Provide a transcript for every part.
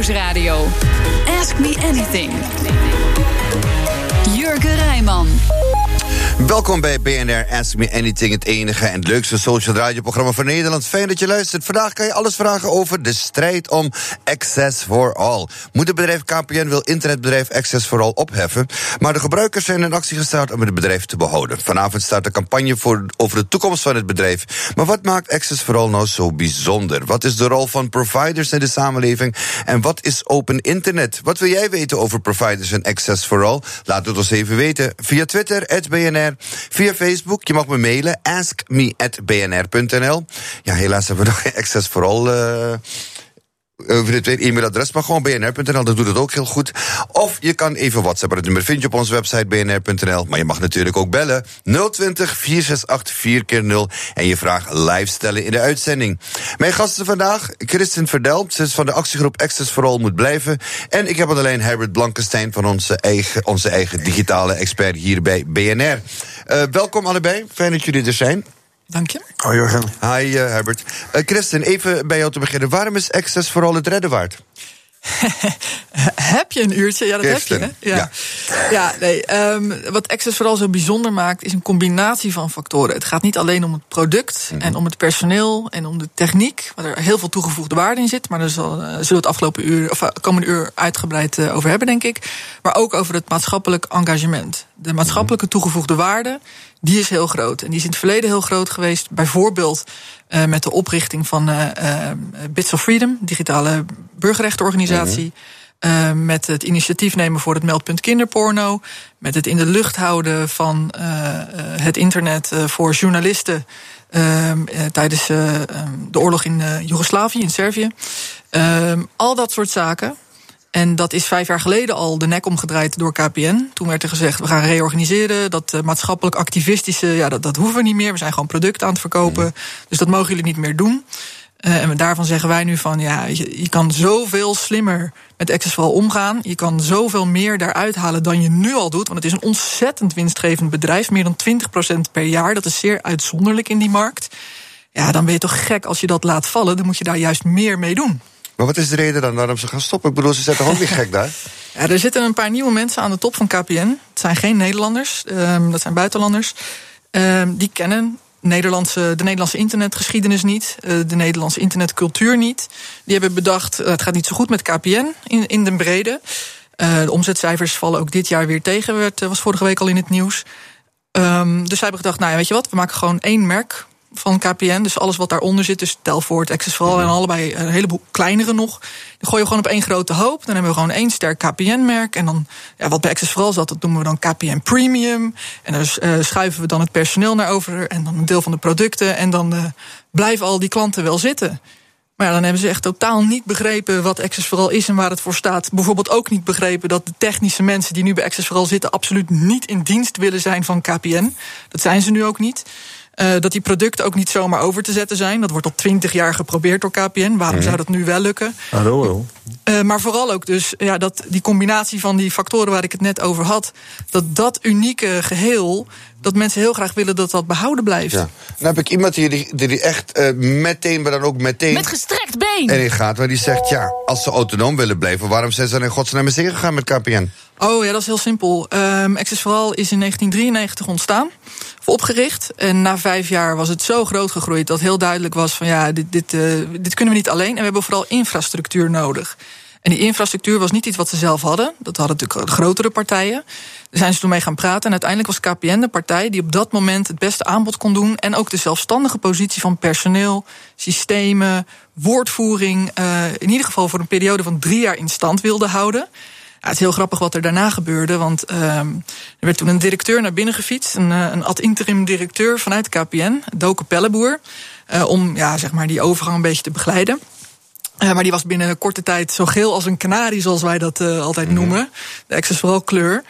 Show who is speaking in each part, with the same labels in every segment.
Speaker 1: Nieuwsradio. Ask Me Anything. Jurgen Rijman.
Speaker 2: Welkom bij BNR Ask Me Anything, het enige en het leukste social radioprogramma van Nederland. Fijn dat je luistert. Vandaag kan je alles vragen over de strijd om Access for All. Moederbedrijf KPN wil internetbedrijf Access for All opheffen, maar de gebruikers zijn in actie gestart om het bedrijf te behouden. Vanavond staat de campagne over de toekomst van het bedrijf. Maar wat maakt Access for All nou zo bijzonder? Wat is de rol van providers in de samenleving? En wat is open internet? Wat wil jij weten over providers en Access for All? Laat het ons even weten via Twitter, @BNR. Via Facebook, je mag me mailen, askme@bnr.nl. Ja, helaas hebben we nog geen Access for All over het e-mailadres, maar gewoon bnr.nl, dat doet het ook heel goed. Of je kan even WhatsAppen, het nummer vind je op onze website bnr.nl. Maar je mag natuurlijk ook bellen, 020-468-4x0, en je vraag live stellen in de uitzending. Mijn gasten vandaag, Kristin Verdel, ze is van de actiegroep Access for All moet blijven. En ik heb aan de lijn Herbert Blankenstein van onze eigen digitale expert hier bij BNR. Welkom allebei, fijn dat jullie er zijn.
Speaker 3: Dank je.
Speaker 2: Hoi Jurgen. Hi Herbert. Kristin, even bij jou te beginnen. Waarom is Access for All het redden waard?
Speaker 3: Heb je een uurtje? Ja, dat Kirsten. Heb je, hè? Ja, nee. Wat Access for All zo bijzonder maakt, is een combinatie van factoren. Het gaat niet alleen om het product en om het personeel en om de techniek, waar er heel veel toegevoegde waarde in zit. Maar daar zullen we het komende uur uitgebreid over hebben, denk ik. Maar ook over het maatschappelijk engagement. De maatschappelijke toegevoegde waarde, die is heel groot. En die is in het verleden heel groot geweest. Bijvoorbeeld met de oprichting van Bits of Freedom, digitale burgerrechtenorganisatie. Met het initiatief nemen voor het meldpunt kinderporno. Met het in de lucht houden van het internet voor journalisten tijdens de oorlog in Joegoslavië, in Servië. Al dat soort zaken. En dat is 5 jaar geleden al de nek omgedraaid door KPN. Toen werd er gezegd, we gaan reorganiseren. Dat maatschappelijk activistische, dat hoeven we niet meer. We zijn gewoon producten aan het verkopen. Dus dat mogen jullie niet meer doen. En daarvan zeggen wij nu van, je kan zoveel slimmer met Access for All omgaan. Je kan zoveel meer daaruit halen dan je nu al doet. Want het is een ontzettend winstgevend bedrijf. Meer dan 20% per jaar. Dat is zeer uitzonderlijk in die markt. Ja, dan ben je toch gek als je dat laat vallen. Dan moet je daar juist meer mee doen.
Speaker 2: Maar wat is de reden dan waarom ze gaan stoppen? Ik bedoel, ze zijn toch ook niet gek daar?
Speaker 3: Ja, er zitten een paar nieuwe mensen aan de top van KPN. Het zijn geen Nederlanders, dat zijn buitenlanders. Die kennen de Nederlandse internetgeschiedenis niet, de Nederlandse internetcultuur niet. Die hebben bedacht, het gaat niet zo goed met KPN in de brede. De omzetcijfers vallen ook dit jaar weer tegen, was vorige week al in het nieuws. Dus zij hebben gedacht, weet je wat, we maken gewoon 1 merk van KPN, dus alles wat daaronder zit, dus Telfort, Access for All en allebei een heleboel kleinere nog. Die gooien we gewoon op 1 grote hoop. Dan hebben we gewoon 1 sterk KPN-merk. En dan, wat bij Access for All zat, dat noemen we dan KPN Premium. En daar schuiven we dan het personeel naar over en dan een deel van de producten. En dan blijven al die klanten wel zitten. Maar dan hebben ze echt totaal niet begrepen wat Access for All is en waar het voor staat. Bijvoorbeeld ook niet begrepen dat de technische mensen die nu bij Access for All zitten absoluut niet in dienst willen zijn van KPN. Dat zijn ze nu ook niet. Dat die producten ook niet zomaar over te zetten zijn. Dat wordt al 20 jaar geprobeerd door KPN. Waarom zou dat nu wel lukken?
Speaker 4: Hallo.
Speaker 3: Maar vooral ook dus dat die combinatie van die factoren waar ik het net over had, dat unieke geheel, dat mensen heel graag willen dat behouden blijft.
Speaker 2: Ja. Dan heb ik iemand die echt meteen, maar dan ook meteen
Speaker 1: met gestrekt been
Speaker 2: erin gaat, waar die zegt, als ze autonoom willen blijven, waarom zijn ze dan in godsnaam eens ingegaan met KPN?
Speaker 3: Oh ja, dat is heel simpel. Access for All is in 1993 ontstaan, of opgericht. En na 5 jaar was het zo groot gegroeid dat heel duidelijk was van dit kunnen we niet alleen. En we hebben vooral infrastructuur nodig. En die infrastructuur was niet iets wat ze zelf hadden. Dat hadden natuurlijk de grotere partijen. Daar zijn ze toen mee gaan praten. En uiteindelijk was KPN de partij die op dat moment het beste aanbod kon doen. En ook de zelfstandige positie van personeel, systemen, woordvoering, in ieder geval voor een periode van 3 jaar in stand wilde houden. Ja, het is heel grappig wat er daarna gebeurde, want er werd toen een directeur naar binnen gefietst, een ad interim directeur vanuit KPN, Doke Pelleboer, om die overgang een beetje te begeleiden. Maar die was binnen korte tijd zo geel als een kanarie, zoals wij dat altijd noemen. De Access for All kleur.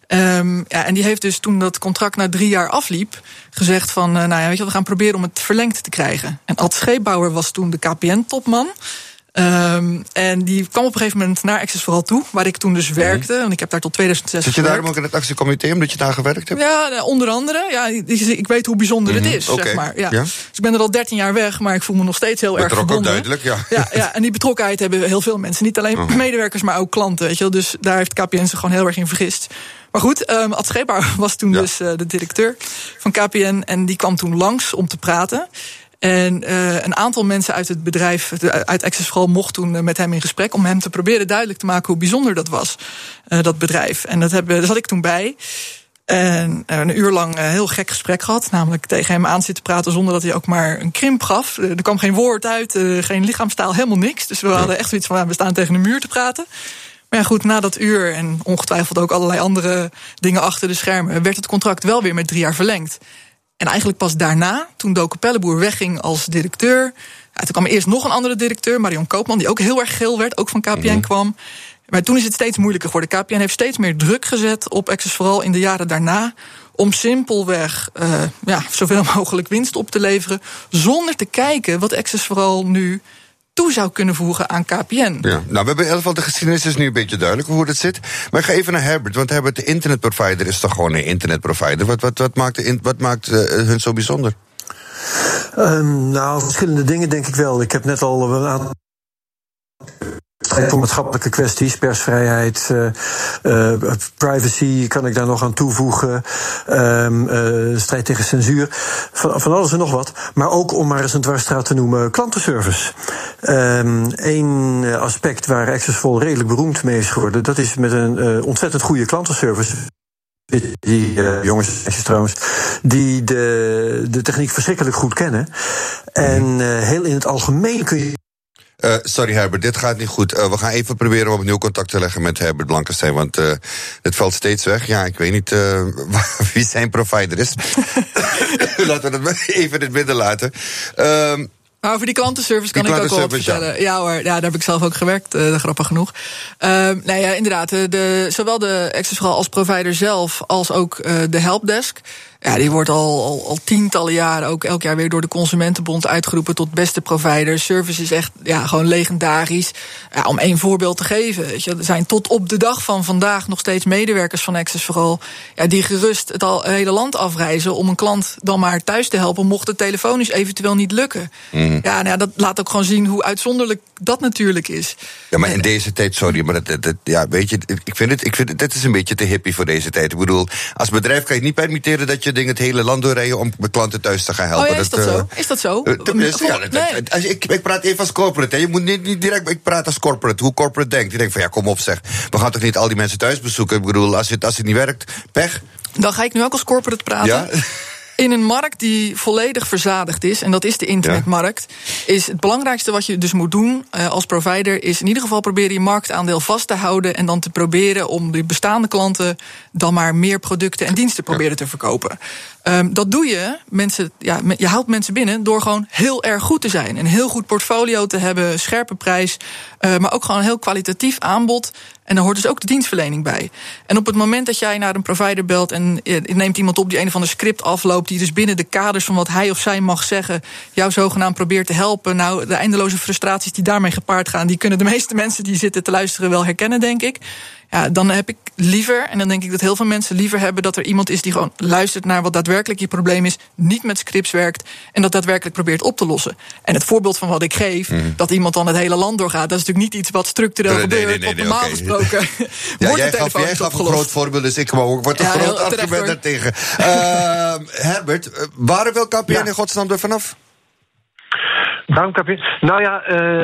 Speaker 3: En die heeft dus toen dat contract na 3 jaar afliep gezegd van, we gaan proberen om het verlengd te krijgen. En Ad Scheepbouwer was toen de KPN-topman. En die kwam op een gegeven moment naar Access for All toe, waar ik toen dus werkte. Want ik heb daar tot 2006
Speaker 2: Zit je daarom ook in het actiecomité, omdat je daar gewerkt hebt?
Speaker 3: Ja, onder andere. Ja, ik weet hoe bijzonder het is, zeg maar. Ja. Dus ik ben er al 13 jaar weg, maar ik voel me nog steeds heel erg verbonden.
Speaker 2: Duidelijk, ja.
Speaker 3: Ja, en die betrokkenheid hebben heel veel mensen. Niet alleen medewerkers, maar ook klanten. Weet je wel. Dus daar heeft KPN zich gewoon heel erg in vergist. Maar goed, Ad Scheepbouwer was toen dus de directeur van KPN. En die kwam toen langs om te praten. En een aantal mensen uit het bedrijf, uit Access for All, mocht toen met hem in gesprek om hem te proberen duidelijk te maken hoe bijzonder dat was, dat bedrijf. En daar zat ik toen bij. En een uur lang een heel gek gesprek gehad. Namelijk tegen hem aan zitten praten zonder dat hij ook maar een krimp gaf. Er kwam geen woord uit, geen lichaamstaal, helemaal niks. Dus we hadden echt zoiets van, we staan tegen een muur te praten. Maar ja, goed, na dat uur en ongetwijfeld ook allerlei andere dingen achter de schermen, werd het contract wel weer met 3 jaar verlengd. En eigenlijk pas daarna, toen Doke Pelleboer wegging als directeur, toen kwam eerst nog een andere directeur, Marion Koopman, die ook heel erg geel werd, ook van KPN kwam. Maar toen is het steeds moeilijker geworden. KPN heeft steeds meer druk gezet op Access for All in de jaren daarna, om simpelweg zoveel mogelijk winst op te leveren, zonder te kijken wat Access for All nu toe zou kunnen voegen aan KPN. Ja,
Speaker 2: nou, we hebben in ieder geval de geschiedenis is nu een beetje duidelijk hoe het zit. Maar ik ga even naar Herbert, want Herbert, de internetprovider is toch gewoon een internetprovider. Wat maakt hun zo bijzonder?
Speaker 4: Verschillende dingen denk ik wel. Ik heb net al een aantal voor maatschappelijke kwesties, persvrijheid, privacy kan ik daar nog aan toevoegen, strijd tegen censuur, van alles en nog wat. Maar ook, om maar eens een dwarsstraat te noemen, klantenservice. Eén aspect waar Access for All redelijk beroemd mee is geworden, dat is met een ontzettend goede klantenservice. Die jongens trouwens, die de techniek verschrikkelijk goed kennen. En heel in het algemeen kun je.
Speaker 2: Sorry Herbert, dit gaat niet goed. We gaan even proberen om opnieuw contact te leggen met Herbert Blankenstein, want het valt steeds weg. Ja, ik weet niet wie zijn provider is. Laten we dat even in het midden laten.
Speaker 3: Maar over die klantenservice kan ik ook wel wat vertellen. Ja hoor, daar heb ik zelf ook gewerkt, grappig genoeg. Inderdaad, zowel de Access for All als provider zelf als ook de helpdesk. Ja, die wordt al tientallen jaren ook elk jaar weer door de Consumentenbond uitgeroepen tot beste provider. Service is echt gewoon legendarisch. Ja, om 1 voorbeeld te geven. Weet je, er zijn tot op de dag van vandaag nog steeds medewerkers van Access for All die gerust het hele land afreizen om een klant dan maar thuis te helpen, mocht het telefonisch eventueel niet lukken. Ja, dat laat ook gewoon zien hoe uitzonderlijk dat natuurlijk is. Ja, maar
Speaker 2: in deze tijd, sorry, maar weet je, ik vind dit is een beetje te hippie voor deze tijd. Ik bedoel, als bedrijf kan je niet permitteren dat je dingen het hele land doorrijden om klanten thuis te gaan helpen.
Speaker 3: Oh ja, is dat zo?
Speaker 2: Ik praat even als corporate. Hè. Je moet niet direct. Ik praat als corporate. Hoe corporate denkt. Die denkt van kom op zeg. We gaan toch niet al die mensen thuis bezoeken. Ik bedoel, als het niet werkt, pech.
Speaker 3: Dan ga ik nu ook als corporate praten. Ja? In een markt die volledig verzadigd is, en dat is de internetmarkt, is het belangrijkste wat je dus moet doen als provider, is in ieder geval proberen je marktaandeel vast te houden en dan te proberen om de bestaande klanten dan maar meer producten en diensten proberen te verkopen. Dat doe je. Je haalt mensen binnen door gewoon heel erg goed te zijn. Een heel goed portfolio te hebben, scherpe prijs, maar ook gewoon een heel kwalitatief aanbod. En daar hoort dus ook de dienstverlening bij. En op het moment dat jij naar een provider belt en je neemt iemand op die een of ander script afloopt, die dus binnen de kaders van wat hij of zij mag zeggen jou zogenaamd probeert te helpen, nou, de eindeloze frustraties die daarmee gepaard gaan, die kunnen de meeste mensen die zitten te luisteren wel herkennen, denk ik. Ja, dan heb ik liever, en dan denk ik dat heel veel mensen liever hebben, dat er iemand is die gewoon luistert naar wat daadwerkelijk je probleem is, niet met scripts werkt en dat daadwerkelijk probeert op te lossen. En het voorbeeld van wat ik geef, dat iemand dan het hele land doorgaat, dat is natuurlijk niet iets wat structureel gebeurt. Nee, normaal gesproken
Speaker 2: jij gaf een groot voorbeeld, dus ik word een groot argument daartegen. Herbert, waar wil KPN in godsnaam er vanaf?
Speaker 4: Waarom KPN? Nou ja,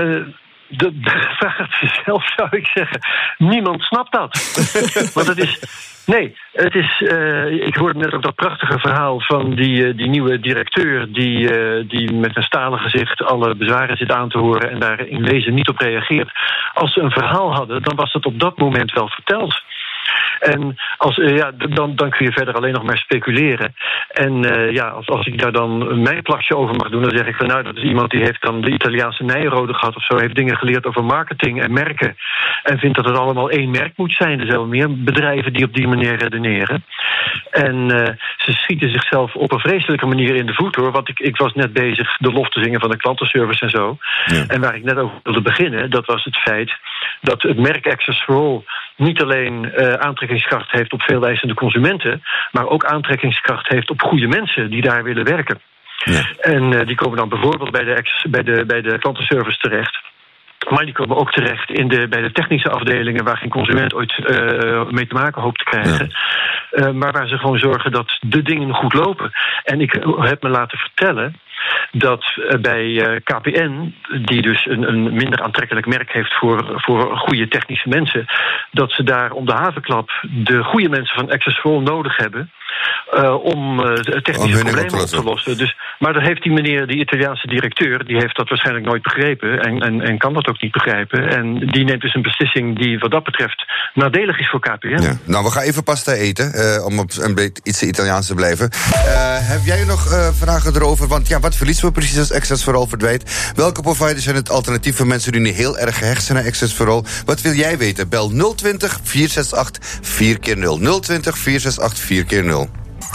Speaker 4: de vraag zelf zou ik zeggen, niemand snapt dat. Want het is. Nee, het is. Ik hoorde net ook dat prachtige verhaal van die nieuwe directeur die met een stalen gezicht alle bezwaren zit aan te horen en daar in wezen niet op reageert. Als ze een verhaal hadden, dan was het op dat moment wel verteld. En dan kun je verder alleen nog maar speculeren. En als ik daar dan mijn plakje over mag doen, dan zeg ik van dat is iemand die heeft dan de Italiaanse Nijrode gehad of zo, heeft dingen geleerd over marketing en merken en vindt dat het allemaal één merk moet zijn. Er zijn wel meer bedrijven die op die manier redeneren. En ze schieten zichzelf op een vreselijke manier in de voet, hoor. Want ik was net bezig de lof te zingen van de klantenservice en zo. Ja. En waar ik net over wilde beginnen, dat was het feit dat het merk Access for All niet alleen aantrekkingskracht heeft op veel eisende consumenten, maar ook aantrekkingskracht heeft op goede mensen die daar willen werken. Ja. En die komen dan bijvoorbeeld bij de klantenservice terecht. Maar die komen ook terecht bij de technische afdelingen waar geen consument ooit mee te maken hoopt te krijgen. Ja. Maar waar ze gewoon zorgen dat de dingen goed lopen. En ik heb me laten vertellen dat bij KPN, die dus een minder aantrekkelijk merk heeft voor goede technische mensen, dat ze daar om de havenklap de goede mensen van Access for All nodig hebben om technische problemen op te lossen. Dus, maar dat heeft die Italiaanse directeur, die heeft dat waarschijnlijk nooit begrepen en kan dat ook niet begrijpen. En die neemt dus een beslissing die wat dat betreft nadelig is voor KPN. Ja.
Speaker 2: Nou, we gaan even pasta eten, om op een beetje iets Italiaans te blijven. Heb jij nog vragen erover? Want wat verliezen we precies als Access for All verdwijnt? Welke providers zijn het alternatief voor mensen die nu heel erg gehecht zijn aan Access for All? Wat wil jij weten? Bel 020 468 4x0. 020 468 4x0.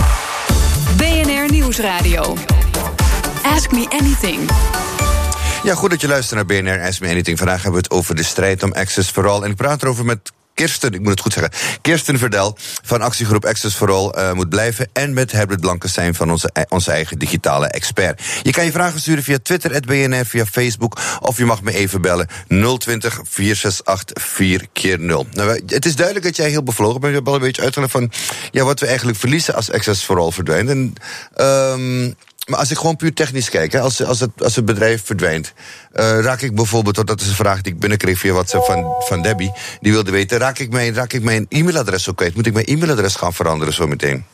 Speaker 1: BNR Nieuwsradio. Ask Me Anything.
Speaker 2: Ja, goed dat je luistert naar BNR Ask Me Anything. Vandaag hebben we het over de strijd om Access for All. En ik praat erover met Kirsten Verdel van actiegroep Access for All moet blijven. En met Herbert Blankenstein van onze eigen digitale expert. Je kan je vragen sturen via Twitter, @BNR, via Facebook. Of je mag me even bellen 020 468 4x0. Nou, het is duidelijk dat jij heel bevlogen bent. Je hebt al een beetje uitgelegd van wat we eigenlijk verliezen als Access for All verdwijnt. En maar als ik gewoon puur technisch kijk, als het bedrijf verdwijnt, raak ik bijvoorbeeld, dat is een vraag die ik binnenkreeg via WhatsApp van Debbie, die wilde weten, raak ik mijn e-mailadres ook kwijt? Moet ik mijn e-mailadres gaan veranderen zo meteen?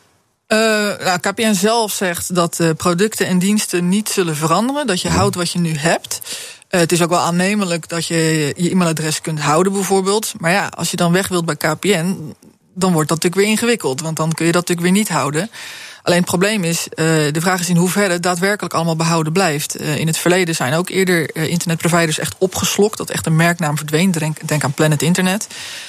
Speaker 3: KPN zelf zegt dat producten en diensten niet zullen veranderen, dat je houdt wat je nu hebt. Het is ook wel aannemelijk dat je e-mailadres kunt houden bijvoorbeeld. Maar als je dan weg wilt bij KPN, dan wordt dat natuurlijk weer ingewikkeld, want dan kun je dat natuurlijk weer niet houden. Alleen het probleem is, de vraag is in hoeverre het daadwerkelijk allemaal behouden blijft. In het verleden zijn ook eerder internetproviders echt opgeslokt, dat echt een merknaam verdween. Denk aan Planet Internet.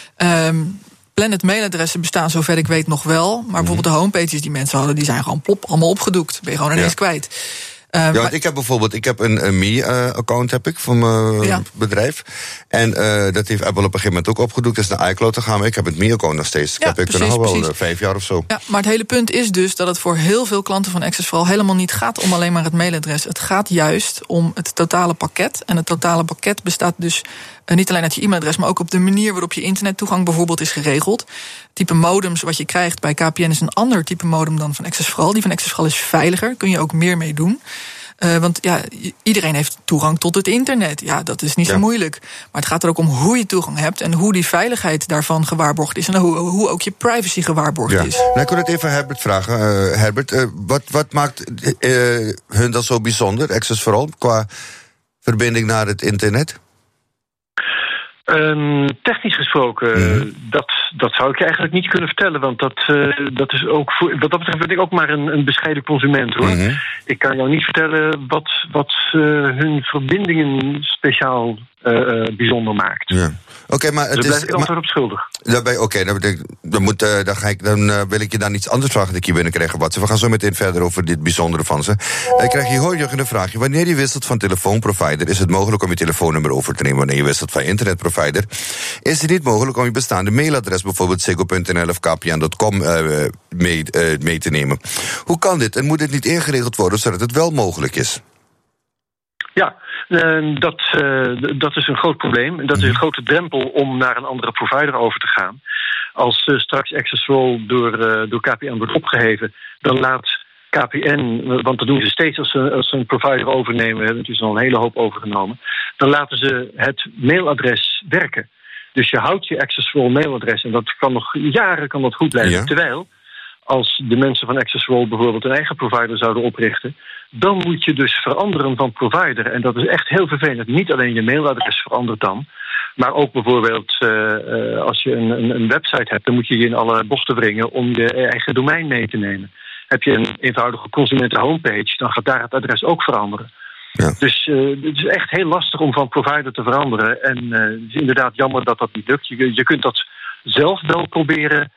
Speaker 3: Planet mailadressen bestaan zover ik weet nog wel. Maar bijvoorbeeld de homepages die mensen hadden, die zijn gewoon plop, allemaal opgedoekt. Ben je gewoon ineens kwijt.
Speaker 2: Want ik heb een Me-account van mijn bedrijf. En dat heeft Apple op een gegeven moment ook opgedoekt. Dat is naar iCloud te gaan, maar ik heb het Me-account nog steeds. Ik heb nog wel 5 jaar of zo. Ja,
Speaker 3: maar het hele punt is dus dat het voor heel veel klanten van Access for All helemaal niet gaat om alleen maar het mailadres. Het gaat juist om het totale pakket. En het totale pakket bestaat dus niet alleen uit je e-mailadres, maar ook op de manier waarop je internettoegang bijvoorbeeld is geregeld. Het type modems wat je krijgt bij KPN is een ander type modem dan van Access for All. Die van Access for All is veiliger, kun je ook meer mee doen. Want iedereen heeft toegang tot het internet. Ja, dat is niet zo moeilijk. Maar het gaat er ook om hoe je toegang hebt en hoe die veiligheid daarvan gewaarborgd is. En hoe ook je privacy gewaarborgd is.
Speaker 2: Nou, ik wil het even Herbert vragen. Herbert, wat maakt hun dan zo bijzonder, Access for All, qua verbinding naar het internet?
Speaker 4: Technisch gesproken, dat zou ik je eigenlijk niet kunnen vertellen. Want dat is ook wat dat betreft ben ik ook maar een bescheiden consument, hoor. Mm-hmm. Ik kan jou niet vertellen wat hun verbindingen speciaal bijzonder maakt. Ja.
Speaker 2: Oké, maar
Speaker 4: daar blijf ik antwoord op schuldig.
Speaker 2: Dan wil ik je dan iets anders vragen dat ik hier binnenkrijg. We gaan zo meteen verder over dit bijzondere van ze. Ik krijg hier een vraagje. Wanneer je wisselt van telefoonprovider, is het mogelijk om je telefoonummer over te nemen. Wanneer je wisselt van internetprovider, is het niet mogelijk om je bestaande mailadres, bijvoorbeeld ziggo.nl of kpn.com, mee te nemen. Hoe kan dit? En moet dit niet ingeregeld worden zodat het wel mogelijk is?
Speaker 4: Ja. Dat is een groot probleem. Dat is een grote drempel om naar een andere provider over te gaan. Als straks Access for All door KPN wordt opgeheven, dan laat KPN, want dat doen ze steeds als ze een provider overnemen, hebben dus al een hele hoop overgenomen, dan laten ze het mailadres werken. Dus je houdt je Access for All mailadres en dat kan nog jaren goed blijven. Ja. Terwijl, als de mensen van Access for All bijvoorbeeld een eigen provider zouden oprichten, dan moet je dus veranderen van provider. En dat is echt heel vervelend. Niet alleen je mailadres verandert dan,
Speaker 5: Maar ook bijvoorbeeld als je een website hebt, dan moet je je in alle bochten wringen om je eigen domein mee te nemen. Heb je een eenvoudige consumenten homepage, dan gaat daar het adres ook veranderen. Ja. Dus het is echt heel lastig om van provider te veranderen. En het is inderdaad jammer dat niet lukt. Je kunt dat zelf wel proberen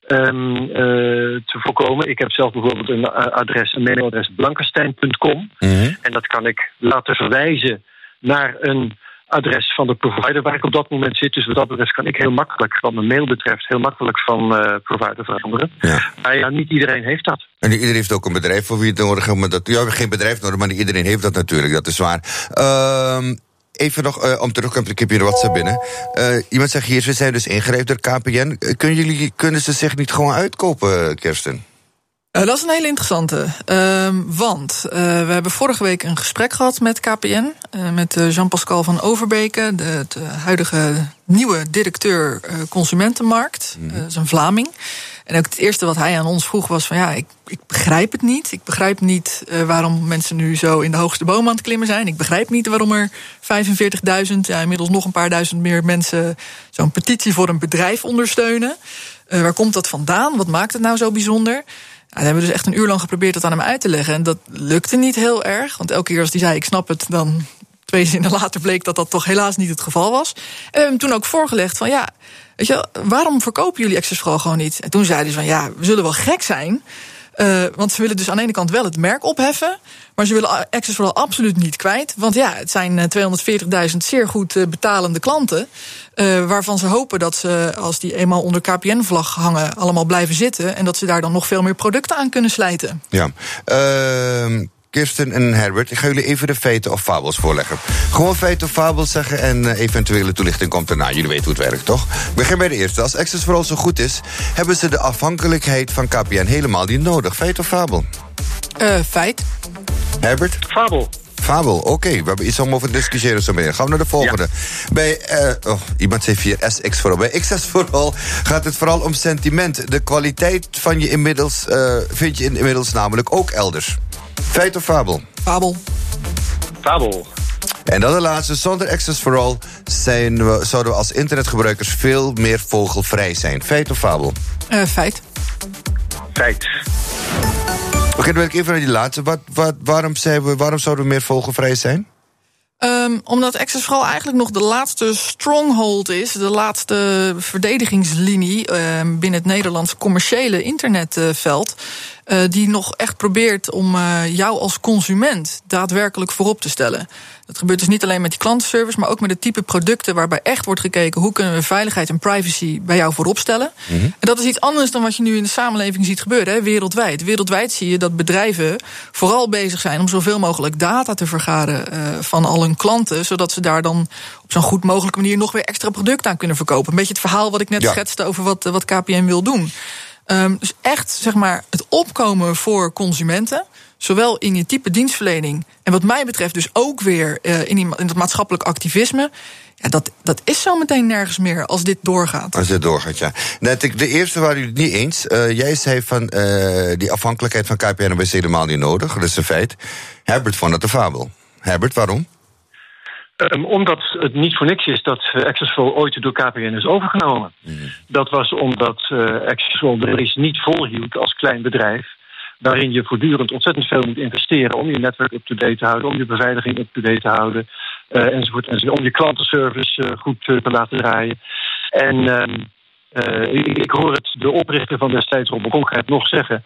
Speaker 5: te voorkomen. Ik heb zelf bijvoorbeeld een mailadres blankenstein.com. Mm-hmm. En dat kan ik laten verwijzen naar een adres van de provider waar ik op dat moment zit. Dus dat adres kan ik heel makkelijk, wat mijn mail betreft, heel makkelijk van provider veranderen. Ja. Maar ja, niet iedereen heeft dat.
Speaker 2: En iedereen heeft ook een bedrijf voor wie het nodig heeft. Ja, geen bedrijf nodig, maar niet iedereen heeft dat natuurlijk. Dat is waar. Even nog om terug te komen, ik heb hier WhatsApp binnen. Iemand zegt hier, ze zijn dus ingrijpt door KPN. Kunnen ze zich niet gewoon uitkopen, Kirsten?
Speaker 3: Dat is een hele interessante. Want we hebben vorige week een gesprek gehad met KPN. Met Jean-Pascal van Overbeke, de huidige nieuwe directeur Consumentenmarkt. Dat is een Vlaming. En ook het eerste wat hij aan ons vroeg was van ik begrijp het niet. Ik begrijp niet waarom mensen nu zo in de hoogste boom aan het klimmen zijn. Ik begrijp niet waarom er 45.000, inmiddels nog een paar duizend meer mensen zo'n petitie voor een bedrijf ondersteunen. Waar komt dat vandaan? Wat maakt het nou zo bijzonder? We hebben dus echt een uur lang geprobeerd dat aan hem uit te leggen. En dat lukte niet heel erg. Want elke keer als hij zei, ik snap het, dan 2 zinnen later bleek dat toch helaas niet het geval was. En we hebben hem toen ook voorgelegd van weet je, waarom verkopen jullie Access for All gewoon niet? En toen zeiden ze van we zullen wel gek zijn. Want ze willen dus aan de ene kant wel het merk opheffen, maar ze willen Access for All absoluut niet kwijt. Want het zijn 240.000 zeer goed betalende klanten, waarvan ze hopen dat ze, als die eenmaal onder KPN-vlag hangen, allemaal blijven zitten en dat ze daar dan nog veel meer producten aan kunnen slijten.
Speaker 2: Ja. Kirsten en Herbert, ik ga jullie even de feiten of fabels voorleggen. Gewoon feiten of fabels zeggen en eventuele toelichting komt erna. Jullie weten hoe het werkt, toch? Ik begin bij de eerste. Als Access for All zo goed is, hebben ze de afhankelijkheid van KPN helemaal niet nodig. Feit of fabel?
Speaker 3: Feit.
Speaker 2: Herbert?
Speaker 5: Fabel.
Speaker 2: Fabel, oké. We hebben iets om over te discussiëren zo meteen. Gaan we naar de volgende. Ja. Bij, iemand zei hier SX for All. Bij Access for All gaat het vooral om sentiment. De kwaliteit van je vind je inmiddels namelijk ook elders. Feit of fabel?
Speaker 3: Fabel.
Speaker 5: Fabel.
Speaker 2: En dan de laatste. Zonder Access for All zouden we als internetgebruikers veel meer vogelvrij zijn. Feit of fabel?
Speaker 3: Feit.
Speaker 5: Feit.
Speaker 2: Oké, dan wil ik even naar die laatste. Waarom zouden we meer vogelvrij zijn?
Speaker 3: Omdat Access for All eigenlijk nog de laatste stronghold is, de laatste verdedigingslinie binnen het Nederlands commerciële internetveld, die nog echt probeert om jou als consument daadwerkelijk voorop te stellen. Dat gebeurt dus niet alleen met die klantenservice, maar ook met het type producten waarbij echt wordt gekeken hoe kunnen we veiligheid en privacy bij jou voorop stellen. Mm-hmm. En dat is iets anders dan wat je nu in de samenleving ziet gebeuren, wereldwijd. Wereldwijd zie je dat bedrijven vooral bezig zijn om zoveel mogelijk data te vergaren van al hun klanten, zodat ze daar dan op zo'n goed mogelijke manier nog weer extra producten aan kunnen verkopen. Een beetje het verhaal wat ik net schetste over wat KPN wil doen. Dus echt, zeg maar, het opkomen voor consumenten, zowel in je type dienstverlening en wat mij betreft dus ook weer in het maatschappelijk activisme. Ja, dat is zo meteen nergens meer als dit doorgaat.
Speaker 2: Als dit doorgaat, ja. Net, de eerste waren jullie het niet eens. Jij zei van die afhankelijkheid van KPN is helemaal niet nodig. Dat is een feit. Herbert vond het een fabel. Herbert, waarom?
Speaker 5: Omdat het niet voor niks is dat Access for All ooit door KPN is overgenomen. Mm. Dat was omdat Access for All de race niet volhield als klein bedrijf, waarin je voortdurend ontzettend veel moet investeren om je netwerk up-to-date te houden, om je beveiliging up-to-date te houden, enzovoort, om je klantenservice goed te laten draaien. En ik hoor het de oprichter van destijds, Rob Concreet, nog zeggen,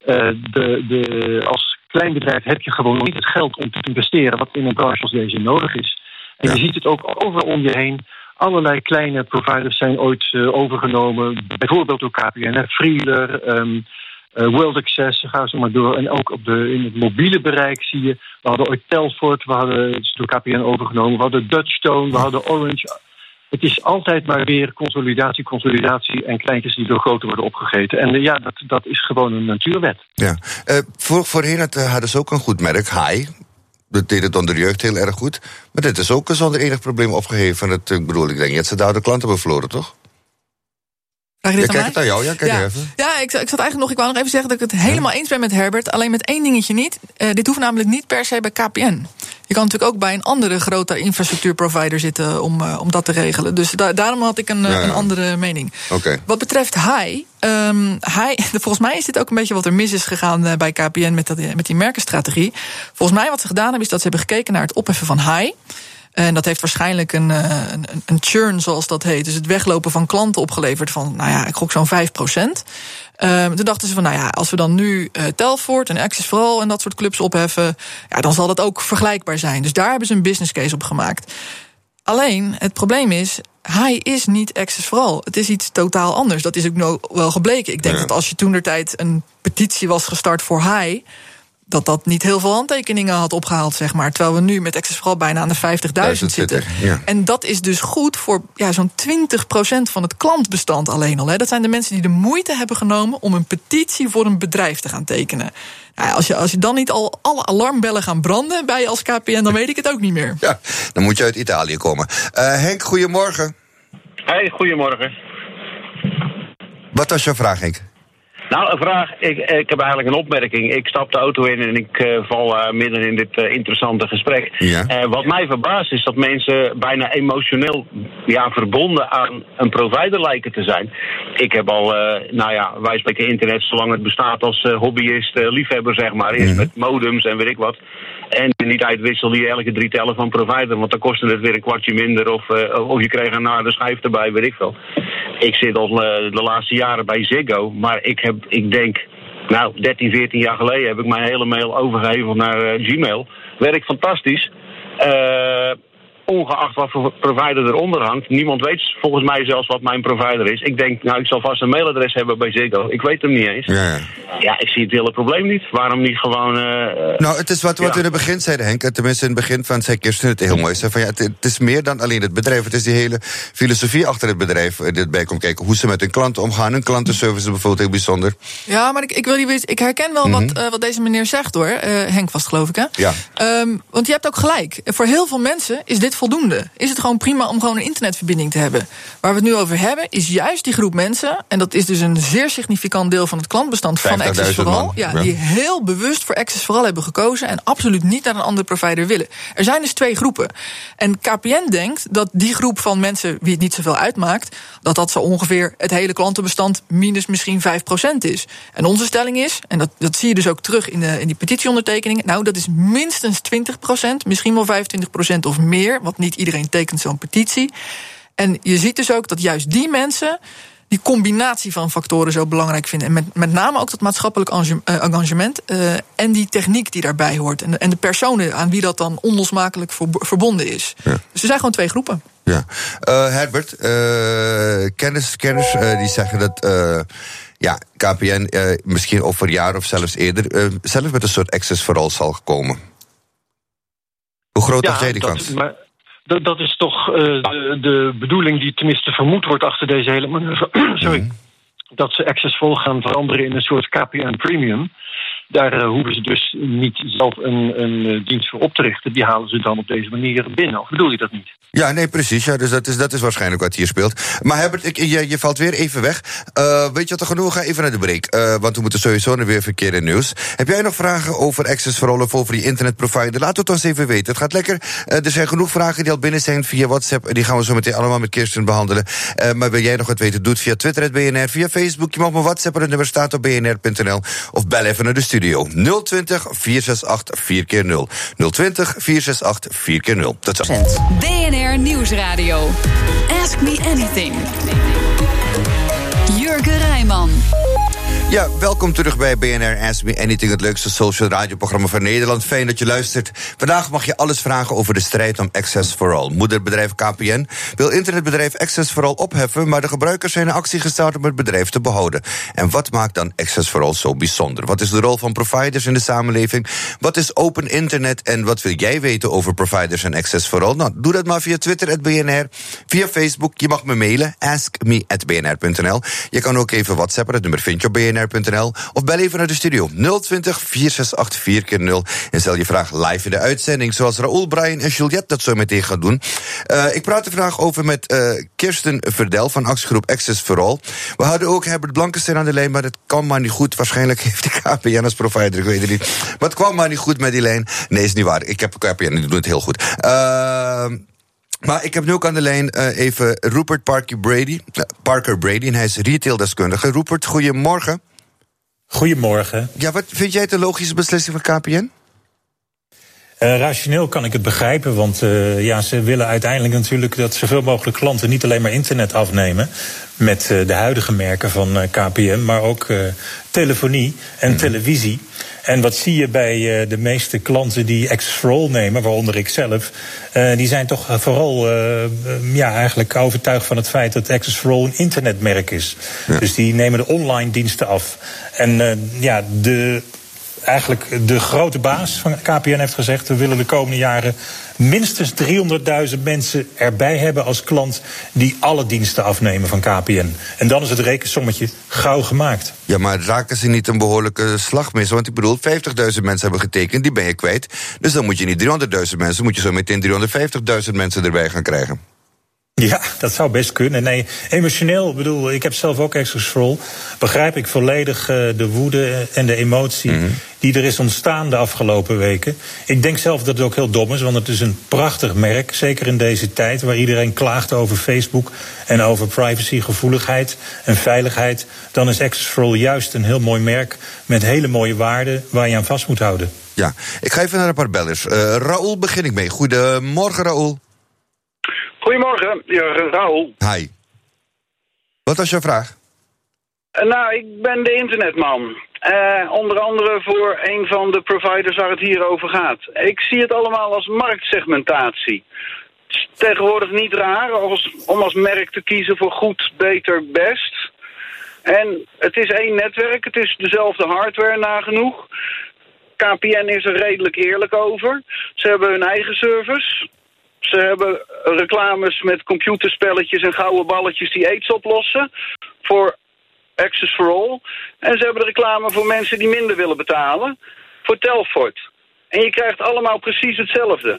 Speaker 5: als klein bedrijf heb je gewoon niet het geld om te investeren wat in een branche als deze nodig is. En je ziet het ook overal om je heen. Allerlei kleine providers zijn ooit overgenomen. Bijvoorbeeld door KPN, Freeler, World Access, ga zo maar door. En ook in het mobiele bereik zie je. We hadden ooit Telfort, het is door KPN overgenomen. We hadden Dutchtone, we hadden Orange. Het is altijd maar weer consolidatie en kleintjes die door groter worden opgegeten. En dat is gewoon een natuurwet. Ja.
Speaker 2: Voorheen hadden ze ook een goed merk, Hai. Dat deed het onder de jeugd heel erg goed. Maar dit is ook zonder enig probleem opgegeven. Ik denk dat ze daar de klanten hebben verloren, toch?
Speaker 3: Vraag je dit
Speaker 2: kijk het aan jou, kijk even.
Speaker 3: Ja, ik zat eigenlijk nog even zeggen dat ik het helemaal eens ben met Herbert. Alleen met één dingetje niet. Dit hoeft namelijk niet per se bij KPN. Je je kan natuurlijk ook bij een andere grote infrastructuurprovider zitten om dat te regelen. Dus daarom had ik een andere mening.
Speaker 2: Okay.
Speaker 3: Wat betreft Hai, volgens mij is dit ook een beetje wat er mis is gegaan bij KPN met die merkenstrategie. Volgens mij wat ze gedaan hebben is dat ze hebben gekeken naar het opheffen van Hai. En dat heeft waarschijnlijk een churn, zoals dat heet. Dus het weglopen van klanten opgeleverd van, ik gok zo'n 5%. Toen dachten ze van, als we dan nu Telfort en Access for All en dat soort clubs opheffen, dan zal dat ook vergelijkbaar zijn. Dus daar hebben ze een business case op gemaakt. Alleen, het probleem is, Hai is niet Access for All. Het is iets totaal anders. Dat is ook nou wel gebleken. Ik denk dat als je toentertijd een petitie was gestart voor Hai, dat niet heel veel handtekeningen had opgehaald, zeg maar. Terwijl we nu met Access for All bijna aan de 50.000 zitten. Ja. En dat is dus goed voor zo'n 20% van het klantbestand alleen al. Hè. Dat zijn de mensen die de moeite hebben genomen om een petitie voor een bedrijf te gaan tekenen. Als je dan niet al alle alarmbellen gaan branden bij als KPN, dan weet ik het ook niet meer.
Speaker 2: Ja, dan moet je uit Italië komen. Henk, goedemorgen.
Speaker 6: Hey, goedemorgen.
Speaker 2: Wat was jouw vraag, Henk?
Speaker 6: Nou, een vraag. Ik heb eigenlijk een opmerking. Ik stap de auto in en ik val midden in dit interessante gesprek. Ja. Wat mij verbaast is dat mensen bijna emotioneel verbonden aan een provider lijken te zijn. Ik heb al, wij spreken internet zolang het bestaat als hobbyist, liefhebber, zeg maar. Eerst met modems en weet ik wat. En in die tijd wisselde je elke 3 tellen van provider, want dan kostte het weer een kwartje minder of je kreeg een harde schijf erbij, weet ik veel. Ik zit al de laatste jaren bij Ziggo, maar ik denk, 13, 14 jaar geleden heb ik mijn hele mail overgeheveld naar Gmail. Werkt fantastisch. Ongeacht wat voor provider eronder hangt. Niemand weet volgens mij zelfs wat mijn provider is. Ik denk, ik zal vast een mailadres hebben bij Ziggo. Ik weet hem niet eens. Ja, ik zie het hele probleem niet. Waarom niet gewoon...
Speaker 2: het is wat we in het begin zeiden, Henk. Tenminste, in het begin van zei Kirsten het heel mooi. Van, het is meer dan alleen het bedrijf. Het is die hele filosofie achter het bedrijf die erbij komt kijken. Hoe ze met hun klanten omgaan. Hun klantenservice is bijvoorbeeld heel bijzonder.
Speaker 3: Ja, maar ik herken wel wat deze meneer zegt, hoor. Henk was het, geloof ik, hè?
Speaker 2: Ja.
Speaker 3: Want je hebt ook gelijk. Voor heel veel mensen is dit voldoende. Is het gewoon prima om gewoon een internetverbinding te hebben. Waar we het nu over hebben, is juist die groep mensen, en dat is dus een zeer significant deel van het klantbestand van Access for All, die heel bewust voor Access for All hebben gekozen en absoluut niet naar een andere provider willen. Er zijn dus 2 groepen. En KPN denkt dat die groep van mensen, wie het niet zoveel uitmaakt, dat zo ongeveer het hele klantenbestand minus misschien 5% is. En onze stelling is, en dat zie je dus ook terug in die petitieondertekeningen, dat is minstens 20%, misschien wel 25% of meer, want niet iedereen tekent zo'n petitie. En je ziet dus ook dat juist die mensen die combinatie van factoren zo belangrijk vinden. En met name ook dat maatschappelijk engagement en die techniek die daarbij hoort. En de personen aan wie dat dan onlosmakelijk verbonden is. Ja. Dus er zijn gewoon 2 groepen.
Speaker 2: Ja. Herbert, kennis die zeggen dat KPN misschien over een jaar of zelfs eerder zelf met een soort Access for All zal komen. Hoe groot is jij die kans?
Speaker 5: Dat is toch de bedoeling die tenminste vermoed wordt achter deze hele manoeuvre. Sorry. Dat ze Access for All gaan veranderen in een soort KPN Premium. Daar hoeven ze dus niet zelf een dienst voor op te richten. Die halen ze dan op deze manier binnen. Of bedoel je dat niet?
Speaker 2: Ja, nee, precies. Ja, dus dat is waarschijnlijk wat hier speelt. Maar Herbert, je valt weer even weg. Weet je wat er genoeg? Ga even naar de break. Want we moeten sowieso weer verkeer in nieuws. Heb jij nog vragen over Access for All of over die internetprovider? Laat het ons even weten. Het gaat lekker. Er zijn genoeg vragen die al binnen zijn via WhatsApp. Die gaan we zo meteen allemaal met Kirsten behandelen. Maar wil jij nog wat weten? Doe het via Twitter, @BNR, via Facebook. Je mag me WhatsAppen. Het nummer staat op bnr.nl. Of bel even naar de studio. 020 468 4x0. 020 468 4x0. Tot zo.
Speaker 1: BNR Nieuwsradio. Ask Me Anything. Jurgen Rijman.
Speaker 2: Ja, welkom terug bij BNR Ask Me Anything, het leukste social radioprogramma van Nederland. Fijn dat je luistert. Vandaag mag je alles vragen over de strijd om Access for All. Moederbedrijf KPN wil internetbedrijf Access for All opheffen, maar de gebruikers zijn in actie gestart om het bedrijf te behouden. En wat maakt dan Access for All zo bijzonder? Wat is de rol van providers in de samenleving? Wat is open internet en wat wil jij weten over providers en Access for All? Nou, doe dat maar via Twitter @BNR, via Facebook. Je mag me mailen, askme@bnr.nl. Je kan ook even WhatsAppen, het nummer vind je op BNR. bnr.nl of bel even naar de studio 020 468 4x0 en stel je vraag live in de uitzending, zoals Raoul, Brian en Juliette dat zo meteen gaan doen. Ik praat er vandaag over met Kirsten Verdel van actiegroep Access for All. We hadden ook Herbert Blankenstein aan de lijn, maar dat kwam maar niet goed. Waarschijnlijk heeft de KPN als provider, ik weet het niet. Maar het kwam maar niet goed met die lijn. Nee, is niet waar. Ik heb KPN, die doet het heel goed. Maar ik heb nu ook aan de lijn even Rupert Parker Brady, en hij is retaildeskundige. Rupert, goedemorgen.
Speaker 7: Goedemorgen.
Speaker 2: Ja, wat vind jij het een logische beslissing van KPN?
Speaker 7: Rationeel kan ik het begrijpen, want ze willen uiteindelijk natuurlijk dat zoveel mogelijk klanten niet alleen maar internet afnemen met de huidige merken van KPN, maar ook telefonie en televisie. En wat zie je bij de meeste klanten die Access for All nemen, waaronder ik zelf, die zijn toch vooral eigenlijk overtuigd van het feit dat Access for All een internetmerk is. Ja. Dus die nemen de online diensten af. En de grote baas van KPN heeft gezegd, we willen de komende jaren minstens 300.000 mensen erbij hebben als klant die alle diensten afnemen van KPN. En dan is het rekensommetje gauw gemaakt. Ja, maar raken ze niet een behoorlijke slag mis? Want ik bedoel, 50.000 mensen hebben getekend, die ben je kwijt. Dus dan moet je niet 300.000 mensen, moet je zo meteen 350.000 mensen erbij gaan krijgen. Ja, dat zou best kunnen. Nee, emotioneel, ik heb zelf ook Access for All. Begrijp ik volledig de woede en de emotie die er is ontstaan de afgelopen weken. Ik denk zelf dat het ook heel dom is, want het is een prachtig merk. Zeker in deze tijd waar iedereen klaagt over Facebook en over privacygevoeligheid en veiligheid. Dan is Access for All juist een heel mooi merk met hele mooie waarden waar je aan vast moet houden.
Speaker 2: Ja, ik ga even naar een paar bellers. Raoul begin ik mee. Goedemorgen, Raoul.
Speaker 8: Goedemorgen, Raoul.
Speaker 2: Hi. Wat was jouw vraag?
Speaker 8: Ik ben de internetman. Onder andere voor een van de providers waar het hier over gaat. Ik zie het allemaal als marktsegmentatie. Het is tegenwoordig niet raar om als merk te kiezen voor goed, beter, best. En het is één netwerk, het is dezelfde hardware nagenoeg. KPN is er redelijk eerlijk over. Ze hebben hun eigen service. Ze hebben reclames met computerspelletjes en gouden balletjes die aids oplossen voor Access for All. En ze hebben de reclame voor mensen die minder willen betalen voor Telfort. En je krijgt allemaal precies hetzelfde.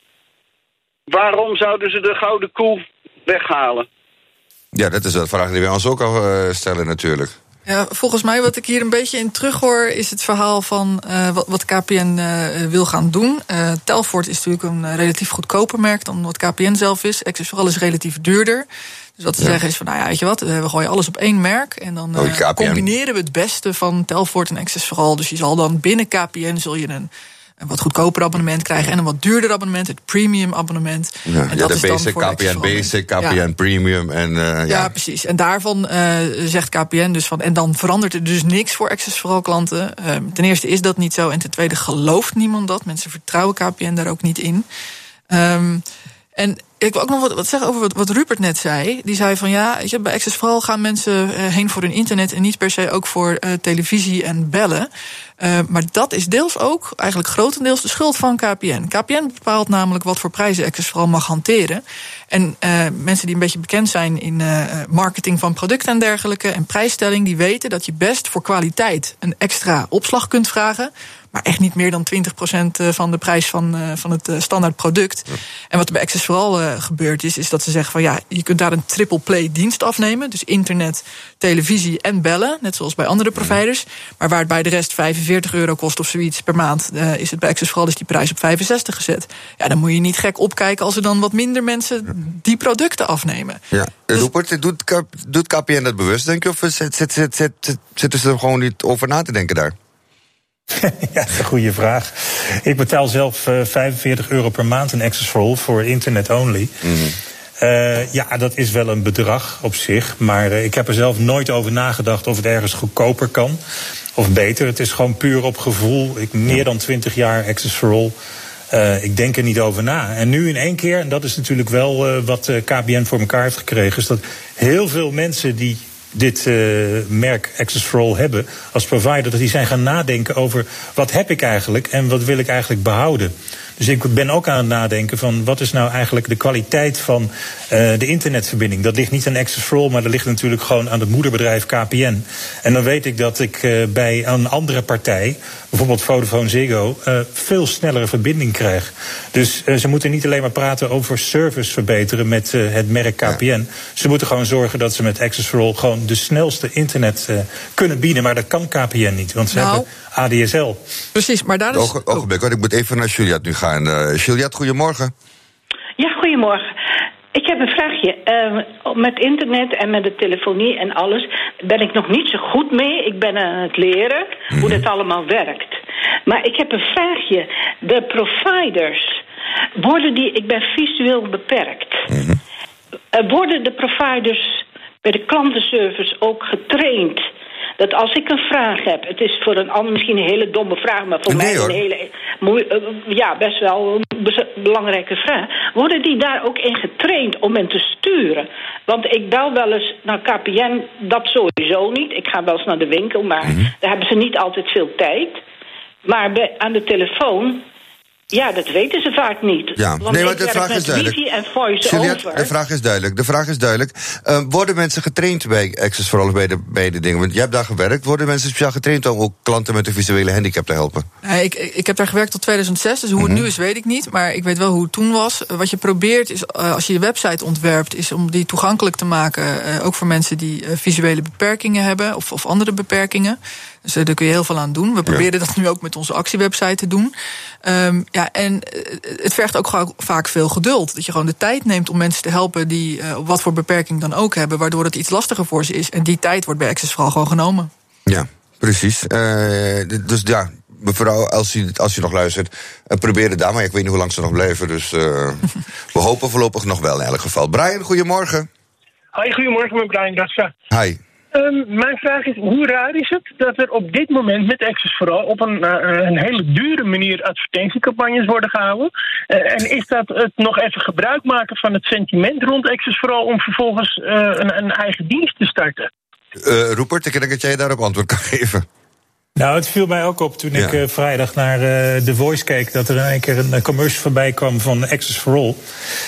Speaker 8: Waarom zouden ze de gouden koe weghalen?
Speaker 2: Ja, dat is een vraag die wij ons ook al stellen natuurlijk.
Speaker 3: Ja, volgens mij wat ik hier een beetje in terughoor is het verhaal van wat KPN wil gaan doen. Telfort is natuurlijk een relatief goedkoper merk dan wat KPN zelf is. Access for All is relatief duurder. Dus wat ze zeggen is van, weet je wat, we gooien alles op één merk. En dan combineren we het beste van Telfort en Access for All. Dus je zal dan binnen KPN zul je een wat goedkoper abonnement krijgen en een wat duurder abonnement, het premium abonnement.
Speaker 2: Ja, en dat is basic, dan KPN Basic, KPN Premium. Ja,
Speaker 3: precies. En daarvan zegt KPN dus van, en dan verandert er dus niks voor Access for All klanten. Ten eerste is dat niet zo en ten tweede gelooft niemand dat. Mensen vertrouwen KPN daar ook niet in. En ik wil ook nog wat zeggen over wat Rupert net zei. Die zei van bij Access for All gaan mensen heen voor hun internet en niet per se ook voor televisie en bellen. Maar dat is deels ook, eigenlijk grotendeels, de schuld van KPN. KPN bepaalt namelijk wat voor prijzen Access for All mag hanteren. En mensen die een beetje bekend zijn in marketing van producten en dergelijke en prijsstelling, die weten dat je best voor kwaliteit een extra opslag kunt vragen, maar echt niet meer dan 20% van de prijs van het standaard product. Ja. En wat er bij Access for All gebeurd is dat ze zeggen van je kunt daar een triple play dienst afnemen. Dus internet, televisie en bellen, net zoals bij andere providers. Maar waar het bij de rest €45 kost of zoiets per maand, is het bij Access for All die prijs op 65 gezet. Ja, dan moet je niet gek opkijken als er dan wat minder mensen die producten afnemen. Ja.
Speaker 2: Dus Rupert, doet KPN dat bewust, denk je? Of zitten ze er gewoon niet over na te denken daar?
Speaker 7: Ja, dat is een goede vraag. Ik betaal zelf €45 per maand in Access for All voor internet only. Dat is wel een bedrag op zich. Maar ik heb er zelf nooit over nagedacht of het ergens goedkoper kan. Of beter. Het is gewoon puur op gevoel. Meer dan 20 jaar Access for All. Ik denk er niet over na. En nu in één keer, en dat is natuurlijk wel wat KPN voor elkaar heeft gekregen, is dat heel veel mensen die dit merk Access for All hebben als provider, dat die zijn gaan nadenken over wat heb ik eigenlijk en wat wil ik eigenlijk behouden. Dus ik ben ook aan het nadenken van wat is nou eigenlijk de kwaliteit van de internetverbinding. Dat ligt niet aan Access for All, maar dat ligt natuurlijk gewoon aan het moederbedrijf KPN. En dan weet ik dat ik bij een andere partij, bijvoorbeeld Vodafone Ziggo, veel snellere verbinding krijg. Dus ze moeten niet alleen maar praten over service verbeteren met het merk KPN. Ja. Ze moeten gewoon zorgen dat ze met Access for All gewoon de snelste internet kunnen bieden. Maar dat kan KPN niet, want ze hebben ADSL.
Speaker 3: Precies, maar daar is...
Speaker 2: Ogenblik, ik moet even naar Juliette nu gaan. Juliette, goedemorgen.
Speaker 9: Ja, goedemorgen. Ik heb een vraagje. Met internet en met de telefonie en alles ben ik nog niet zo goed mee. Ik ben aan het leren hoe dat allemaal werkt. Maar ik heb een vraagje. De providers, ik ben visueel beperkt. Worden de providers bij de klantenservice ook getraind? Dat als ik een vraag heb, het is voor een ander misschien een hele domme vraag, maar voor mij een hele best wel een belangrijke vraag. Worden die daar ook in getraind om hen te sturen? Want ik bel wel eens naar KPN, dat sowieso niet. Ik ga wel eens naar de winkel, maar daar hebben ze niet altijd veel tijd. Maar aan de telefoon, ja, dat weten ze vaak niet.
Speaker 2: Ja,
Speaker 9: want
Speaker 2: maar de vraag is duidelijk.
Speaker 9: Wifi en voice-over.
Speaker 2: De vraag is duidelijk. Worden mensen getraind bij Access for All bij de dingen? Want jij hebt daar gewerkt. Worden mensen speciaal getraind om ook klanten met een visuele handicap te helpen?
Speaker 3: Ik heb daar gewerkt tot 2006, dus hoe het nu is weet ik niet. Maar ik weet wel hoe het toen was. Wat je probeert is, als je je website ontwerpt, is om die toegankelijk te maken. Ook voor mensen die visuele beperkingen hebben of andere beperkingen. Dus daar kun je heel veel aan doen. We proberen dat nu ook met onze actiewebsite te doen. En het vergt ook vaak veel geduld. Dat je gewoon de tijd neemt om mensen te helpen die wat voor beperking dan ook hebben, waardoor het iets lastiger voor ze is. En die tijd wordt bij Access vooral gewoon genomen. Ja,
Speaker 2: precies. Dus ja, mevrouw, als je nog luistert, probeer het daar. Maar ik weet niet hoe lang ze nog blijven. Dus we hopen voorlopig nog wel in elk geval. Brian, goedemorgen.
Speaker 10: Hoi, goedemorgen met Brian Gaska.
Speaker 2: Hi.
Speaker 10: Mijn vraag is, hoe raar is het dat er op dit moment met Access for All op een hele dure manier advertentiecampagnes worden gehouden? En is dat het nog even gebruik maken van het sentiment rond Access for All om vervolgens een eigen dienst te starten?
Speaker 2: Rupert, ik denk dat jij daarop antwoord kan geven.
Speaker 7: Nou, het viel mij ook op toen ik vrijdag naar The Voice keek, dat er in één keer een commercial voorbij kwam van Access for All.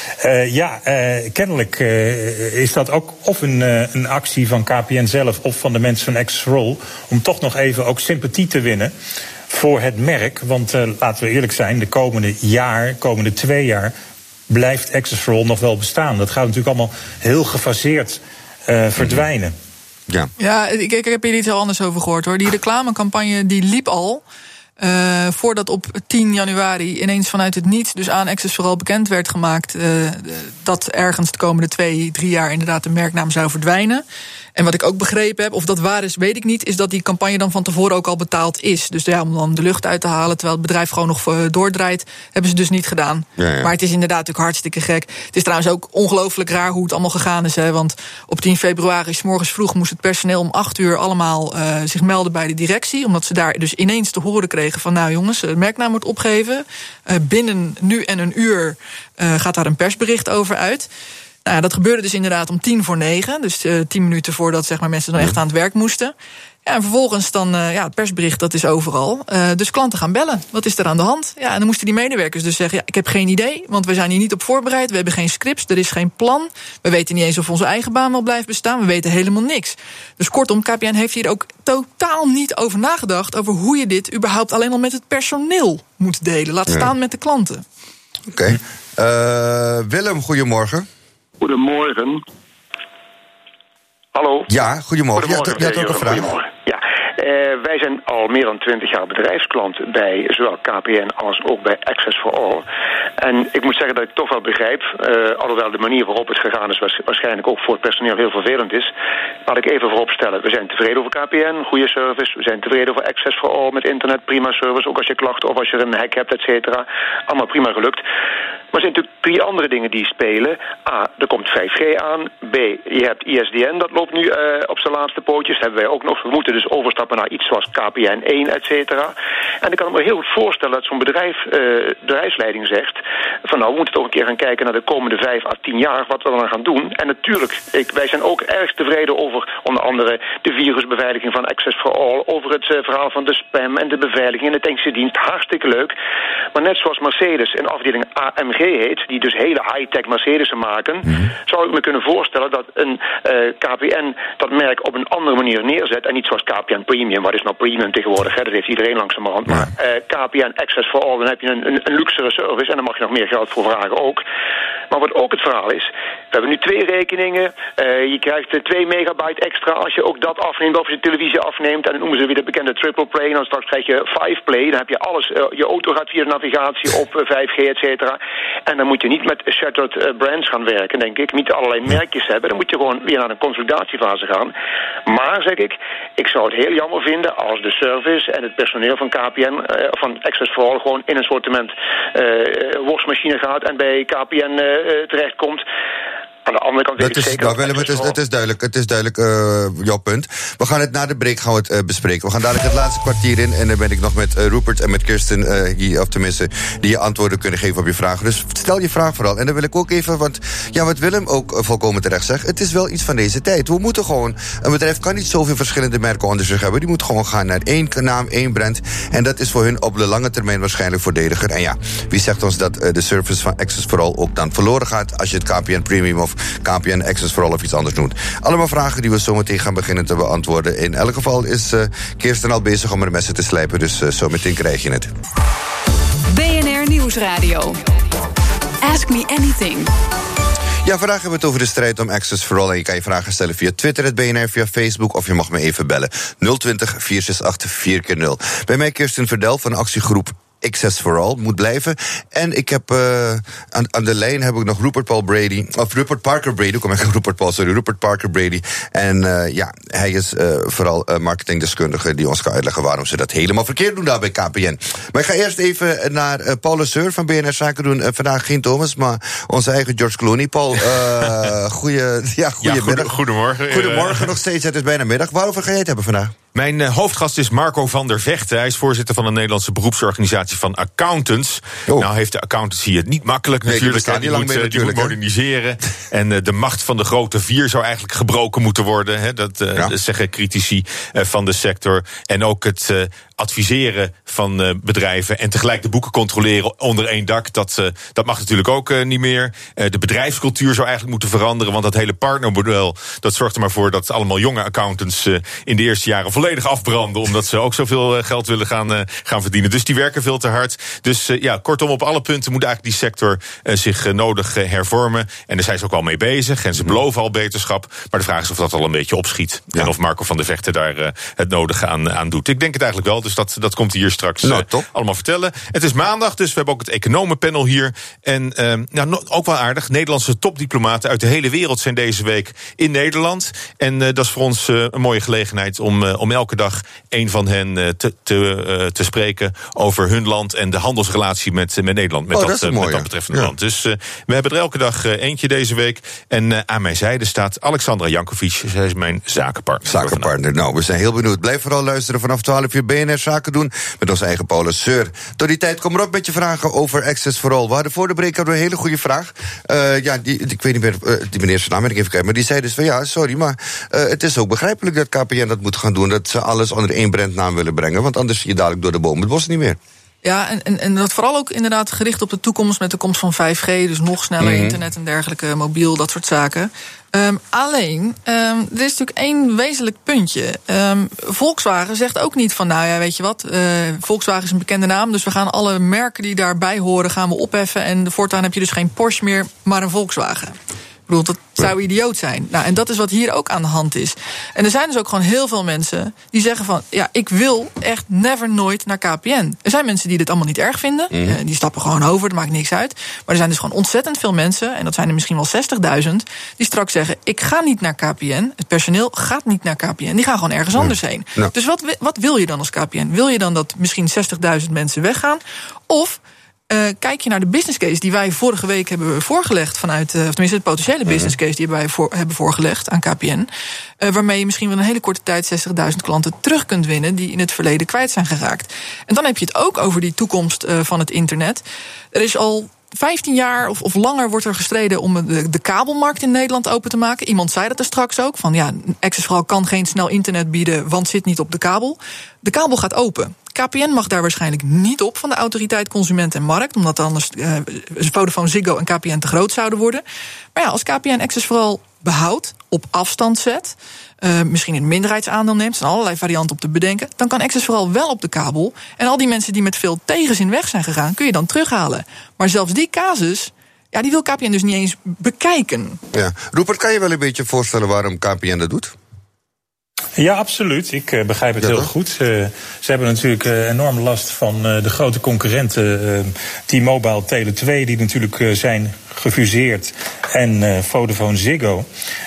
Speaker 7: Kennelijk is dat ook of een actie van KPN zelf of van de mensen van Access for All om toch nog even ook sympathie te winnen voor het merk. Want laten we eerlijk zijn, de komende 2 jaar blijft Access for All nog wel bestaan. Dat gaat natuurlijk allemaal heel gefaseerd verdwijnen.
Speaker 3: Ja, ik heb hier iets heel anders over gehoord, hoor. Die reclamecampagne die liep al voordat op 10 januari ineens vanuit het niets dus aan Access for All bekend werd gemaakt dat ergens de komende 2-3 jaar inderdaad de merknaam zou verdwijnen. En wat ik ook begrepen heb, of dat waar is, weet ik niet, is dat die campagne dan van tevoren ook al betaald is. Dus om dan de lucht uit te halen, terwijl het bedrijf gewoon nog doordraait, hebben ze dus niet gedaan. Ja. Maar het is inderdaad natuurlijk hartstikke gek. Het is trouwens ook ongelooflijk raar hoe het allemaal gegaan is. Want op 10 februari, 's morgens vroeg, moest het personeel om 8 uur allemaal zich melden bij de directie. Omdat ze daar dus ineens te horen kregen van, nou jongens, de merknaam wordt opgegeven. Binnen nu en een uur gaat daar een persbericht over uit. Nou, dat gebeurde dus inderdaad om 8:50. Dus 10 minuten voordat mensen dan echt aan het werk moesten. Ja, en vervolgens dan, het persbericht, dat is overal. Dus klanten gaan bellen. Wat is er aan de hand? Ja, en dan moesten die medewerkers dus zeggen, ik heb geen idee, want we zijn hier niet op voorbereid. We hebben geen scripts, er is geen plan. We weten niet eens of onze eigen baan wel blijft bestaan. We weten helemaal niks. Dus kortom, KPN heeft hier ook totaal niet over nagedacht over hoe je dit überhaupt alleen al met het personeel moet delen. Laat staan met de klanten.
Speaker 2: Oké. Willem, goedemorgen.
Speaker 11: Goedemorgen. Hallo?
Speaker 2: Ja, goedemorgen. Je had ook een vraag.
Speaker 11: Goedemorgen. Ja. Wij zijn al meer dan 20 jaar bedrijfsklant bij zowel KPN als ook bij Access for All. En ik moet zeggen dat ik toch wel begrijp, alhoewel de manier waarop het gegaan is waarschijnlijk ook voor het personeel heel vervelend is. Laat ik even voorop stellen, we zijn tevreden over KPN, goede service. We zijn tevreden over Access for All met internet, prima service. Ook als je klachten of als je een hack hebt, et cetera. Allemaal prima gelukt. Maar er zijn natuurlijk 3 andere dingen die spelen. A, er komt 5G aan. B, je hebt ISDN, dat loopt nu op zijn laatste pootjes. Dat hebben wij ook nog. We moeten dus overstappen we naar iets zoals KPN 1, et cetera. En ik kan me heel goed voorstellen dat zo'n bedrijfsleiding zegt van nou, we moeten toch een keer gaan kijken naar de komende 5 à 10 jaar wat we dan gaan doen. En natuurlijk, wij zijn ook erg tevreden over onder andere de virusbeveiliging van Access for All, over het verhaal van de spam en de beveiliging en de technische dienst. Hartstikke leuk. Maar net zoals Mercedes een afdeling AMG heet, die dus hele high-tech Mercedes'en maken, zou ik me kunnen voorstellen dat een KPN dat merk op een andere manier neerzet en niet zoals KPN Premium. Wat is nou Premium tegenwoordig? Hè? Dat heeft iedereen langzamerhand. Maar KPN Access for All, dan heb je een luxere service en dan mag je nog meer geld voor vragen ook. Maar wat ook het verhaal is, we hebben nu 2 rekeningen. Je krijgt 2 megabyte extra als je ook dat afneemt, of je de televisie afneemt. En dan noemen ze weer de bekende triple play. En dan straks krijg je 5 play. Dan heb je alles. Je auto gaat via de navigatie op 5G, et cetera. En dan moet je niet met shattered brands gaan werken, denk ik. Niet allerlei merkjes hebben. Dan moet je gewoon weer naar een consolidatiefase gaan. Maar, zeg ik zou het heel jammer vinden als de service en het personeel van KPN, van Access for All, gewoon in een soortement worstmachine gaat en bij KPN terechtkomt. Aan de andere kant
Speaker 2: het is duidelijk jouw punt. We gaan het na de break bespreken. We gaan dadelijk het laatste kwartier in en dan ben ik nog met Rupert en met Kirsten hier, of tenminste, die je antwoorden kunnen geven op je vragen. Dus stel je vraag vooral. En dan wil ik ook even, want ja, wat Willem ook volkomen terecht zegt, het is wel iets van deze tijd. We moeten gewoon, een bedrijf kan niet zoveel verschillende merken onder zich hebben. Die moet gewoon gaan naar 1 naam, 1 brand. En dat is voor hun op de lange termijn waarschijnlijk voordeliger. En ja, wie zegt ons dat de service van Access for All ook dan verloren gaat als je het KPN Premium of KPN Access for All of iets anders noemt. Allemaal vragen die we zo meteen gaan beginnen te beantwoorden. In elk geval is Kirsten al bezig om er messen te slijpen, dus zo meteen krijg je het.
Speaker 1: BNR Nieuwsradio. Ask Me Anything.
Speaker 2: Ja, vandaag hebben we het over de strijd om Access for All. En je kan je vragen stellen via Twitter, het BNR, via Facebook, of je mag me even bellen. 020 468 4x0. Bij mij Kirsten Verdel van actiegroep Access for All moet blijven. En ik heb aan de lijn heb ik nog Rupert Parker Brady. En ja, hij is vooral marketingdeskundige die ons kan uitleggen waarom ze dat helemaal verkeerd doen daar bij KPN. Maar ik ga eerst even naar Paul Lesseur van BNR Zaken doen. Vandaag geen Thomas, maar onze eigen George Clooney. Paul, goedemiddag.
Speaker 12: Goedemorgen.
Speaker 2: Goedemorgen nog steeds, het is bijna middag. Waarover ga jij het hebben vandaag?
Speaker 12: Mijn hoofdgast is Marco van der Vechten. Hij is voorzitter van de Nederlandse beroepsorganisatie van accountants. Nou heeft de accountancy het niet makkelijk natuurlijk. Die moet moderniseren. En de macht van de grote 4 zou eigenlijk gebroken moeten worden. Hè. Dat zeggen critici van de sector. En ook het adviseren van bedrijven en tegelijk de boeken controleren onder één dak. Dat mag natuurlijk ook niet meer. De bedrijfscultuur zou eigenlijk moeten veranderen. Want dat hele partnermodel, dat zorgt er maar voor dat allemaal jonge accountants in de eerste jaren volledig afbranden, omdat ze ook zoveel geld willen gaan verdienen. Dus die werken veel te hard. Dus kortom, op alle punten moet eigenlijk die sector zich nodig hervormen. En daar zijn ze ook al mee bezig. En ze beloven al beterschap. Maar de vraag is of dat al een beetje opschiet. Ja. En of Marco van der Vechten daar het nodige aan doet. Ik denk het eigenlijk wel, dus dat komt hij hier straks allemaal vertellen. Het is maandag, dus we hebben ook het economenpanel hier. En ook wel aardig, Nederlandse topdiplomaten uit de hele wereld zijn deze week in Nederland. En dat is voor ons een mooie gelegenheid om elke dag een van hen te spreken over hun land en de handelsrelatie met Nederland. Met dat betreffende land. Dus we hebben er elke dag eentje deze week. En aan mijn zijde staat Alexandra Jankovic. Zij is mijn zakenpartner.
Speaker 2: Nou, we zijn heel benieuwd. Blijf vooral luisteren vanaf 12 uur BNR Zaken doen met onze eigen Paul Lesseur. Tot die tijd, kom erop met je vragen over Access for All. We hadden voor de break een hele goede vraag. Ik weet niet meer, die meneer zijn naam ben ik even kijken, maar die zei dus van maar het is ook begrijpelijk dat KPN dat moet gaan doen, dat ze alles onder 1 brandnaam willen brengen, want anders zie je dadelijk door de boom het bos niet meer.
Speaker 3: Ja, en dat vooral ook inderdaad gericht op de toekomst met de komst van 5G, dus nog sneller internet en dergelijke, mobiel, dat soort zaken. Alleen, er is natuurlijk 1 wezenlijk puntje. Volkswagen zegt ook niet van, weet je wat, Volkswagen is een bekende naam, dus we gaan alle merken die daarbij horen gaan we opheffen en voortaan heb je dus geen Porsche meer, maar een Volkswagen. Ik bedoel, dat zou idioot zijn. Nou, en dat is wat hier ook aan de hand is. En er zijn dus ook gewoon heel veel mensen die zeggen van, ik wil echt nooit naar KPN. Er zijn mensen die dit allemaal niet erg vinden. Die stappen gewoon over, dat maakt niks uit. Maar er zijn dus gewoon ontzettend veel mensen, en dat zijn er misschien wel 60.000... die straks zeggen, ik ga niet naar KPN. Het personeel gaat niet naar KPN. Die gaan gewoon ergens anders heen. Ja. Dus wat wil je dan als KPN? Wil je dan dat misschien 60.000 mensen weggaan? Of Kijk je naar de business case die wij vorige week hebben voorgelegd vanuit, of tenminste de potentiële business case die wij hebben voorgelegd aan KPN, waarmee je misschien wel in een hele korte tijd 60.000 klanten terug kunt winnen die in het verleden kwijt zijn geraakt. En dan heb je het ook over die toekomst van het internet. Er is al 15 jaar of langer wordt er gestreden om de kabelmarkt in Nederland open te maken. Iemand zei dat er straks ook, van ja, Access for All kan geen snel internet bieden, want zit niet op de kabel. De kabel gaat open. KPN mag daar waarschijnlijk niet op van de Autoriteit Consument en Markt, omdat anders Vodafone, Ziggo en KPN te groot zouden worden. Maar ja, als KPN Access for All behoudt, op afstand zet, misschien een minderheidsaandeel neemt, er zijn allerlei varianten op te bedenken, dan kan Access for All wel op de kabel. En al die mensen die met veel tegenzin weg zijn gegaan, kun je dan terughalen. Maar zelfs die casus, ja, die wil KPN dus niet eens bekijken.
Speaker 2: Ja. Rupert, kan je wel een beetje voorstellen waarom KPN dat doet?
Speaker 7: Ja, absoluut. Ik begrijp het heel goed. Ze hebben natuurlijk enorm last van de grote concurrenten T-Mobile, Tele2, die natuurlijk zijn gefuseerd, en Vodafone, Ziggo.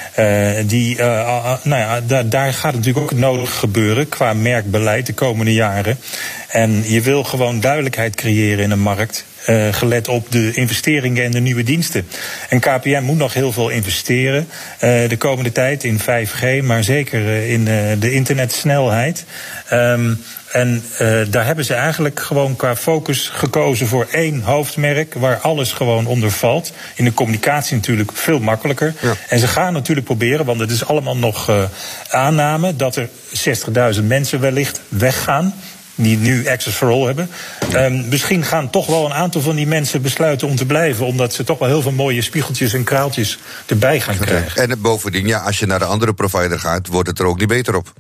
Speaker 7: Daar gaat natuurlijk ook het nodige gebeuren qua merkbeleid de komende jaren. En je wil gewoon duidelijkheid creëren in een markt, gelet op de investeringen en de nieuwe diensten. En KPN moet nog heel veel investeren de komende tijd in 5G, maar zeker in de internetsnelheid. En daar hebben ze eigenlijk gewoon qua focus gekozen voor één hoofdmerk waar alles gewoon onder valt. In de communicatie natuurlijk veel makkelijker. Ja. En ze gaan natuurlijk proberen, want het is allemaal nog aanname, dat er 60.000 mensen wellicht weggaan die nu Access for All hebben. Misschien gaan toch wel een aantal van die mensen besluiten om te blijven, omdat ze toch wel heel veel mooie spiegeltjes en kraaltjes erbij gaan krijgen.
Speaker 2: En bovendien, ja, als je naar de andere provider gaat, wordt het er ook niet beter op.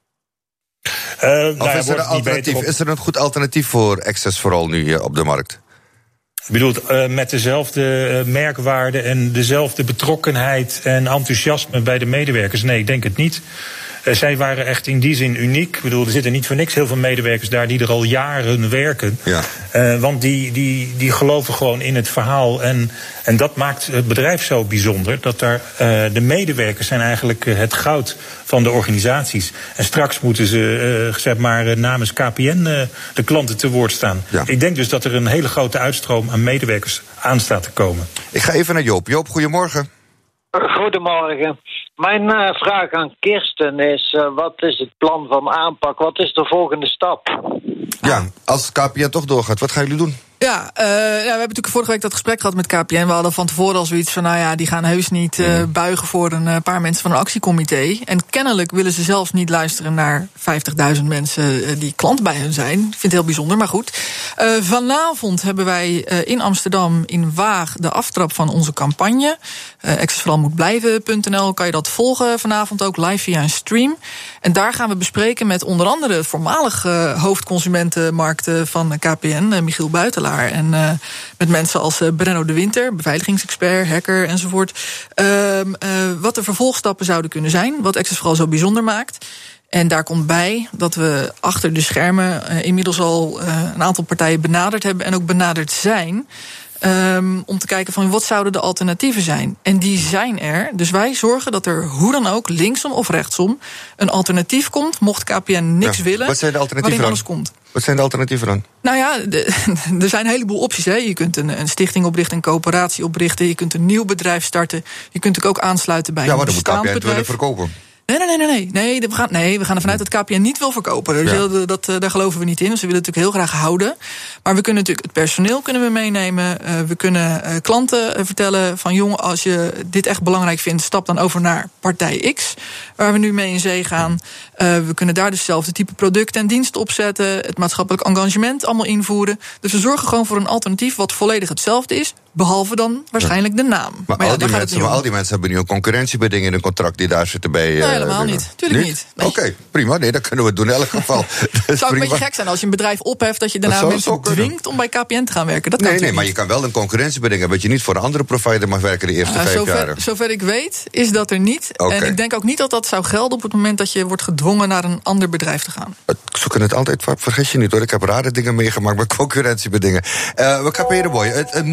Speaker 2: Of is er een goed alternatief voor Access for All nu op de markt?
Speaker 7: Ik bedoel, met dezelfde merkwaarde en dezelfde betrokkenheid en enthousiasme bij de medewerkers? Nee, ik denk het niet. Zij waren echt in die zin uniek. Ik bedoel, er zitten niet voor niks heel veel medewerkers daar die er al jaren werken. Ja. Want die geloven gewoon in het verhaal. En dat maakt het bedrijf zo bijzonder. Dat daar de medewerkers zijn eigenlijk het goud van de organisaties. En straks moeten ze namens KPN de klanten te woord staan. Ja. Ik denk dus dat er een hele grote uitstroom aan medewerkers aan staat te komen.
Speaker 2: Ik ga even naar Joop. Joop, goedemorgen.
Speaker 13: Goedemorgen. Mijn vraag aan Kirsten is, wat is het plan van aanpak? Wat is de volgende stap?
Speaker 2: Ja, als KPN toch doorgaat, wat gaan jullie doen?
Speaker 3: Ja, we hebben natuurlijk vorige week dat gesprek gehad met KPN. We hadden van tevoren al zoiets van, nou ja, die gaan heus niet buigen voor een paar mensen van een actiecomité. En kennelijk willen ze zelfs niet luisteren naar 50.000 mensen die klant bij hun zijn. Ik vind het heel bijzonder, maar goed. Vanavond hebben wij in Amsterdam in Waag de aftrap van onze campagne. accessforall-moet-blijven.nl kan je dat volgen vanavond ook live via een stream. En daar gaan we bespreken met onder andere voormalig hoofdconsumentenmarkten van KPN, Michiel Buitelaar. En met mensen als Brenno de Winter, beveiligingsexpert, hacker enzovoort. Wat de vervolgstappen zouden kunnen zijn, wat Access for All zo bijzonder maakt. En daar komt bij dat we achter de schermen inmiddels al een aantal partijen benaderd hebben en ook benaderd zijn. Om te kijken van wat zouden de alternatieven zijn. En die zijn er. Dus wij zorgen dat er hoe dan ook, linksom of rechtsom, een alternatief komt, mocht KPN niks willen,
Speaker 2: wat zijn de alternatieven
Speaker 3: waarin alles komt.
Speaker 2: Wat zijn de alternatieven dan?
Speaker 3: Nou ja, er zijn een heleboel opties. Hè. Je kunt een stichting oprichten, een coöperatie oprichten, je kunt een nieuw bedrijf starten, je kunt natuurlijk ook aansluiten bij een bestaand bedrijf. Ja, maar dan moet KPN willen verkopen. Nee, we gaan ervan uit dat KPN niet wil verkopen. Dus daar geloven we niet in. Dus we willen het natuurlijk heel graag houden. Maar we kunnen natuurlijk het personeel kunnen we meenemen. We kunnen klanten vertellen van jongen, als je dit echt belangrijk vindt, stap dan over naar partij X, waar we nu mee in zee gaan. We kunnen daar dus hetzelfde type producten en diensten opzetten, het maatschappelijk engagement allemaal invoeren. Dus we zorgen gewoon voor een alternatief wat volledig hetzelfde is, behalve dan waarschijnlijk de naam.
Speaker 2: Maar al die mensen hebben nu een concurrentiebeding in een contract die daar zitten bij.
Speaker 3: Nee, helemaal niet. Tuurlijk niet. Nee.
Speaker 2: Oké, prima. Nee, dat kunnen we doen in elk geval.
Speaker 3: Het zou een beetje gek zijn als je een bedrijf opheft dat je daarna mensen dwingt om bij KPN te gaan werken. Dat kan
Speaker 2: maar je kan wel een concurrentiebeding hebben dat je niet voor een andere provider mag werken de eerste 5 jaar.
Speaker 3: Zover ik weet is dat er niet. Okay. En ik denk ook niet dat dat zou gelden op het moment dat je wordt gedwongen naar een ander bedrijf te gaan.
Speaker 2: Zo kunnen het altijd, vergis je niet hoor. Ik heb rare dingen meegemaakt met concurrentiebedingen. KPN Boy, het mooi streven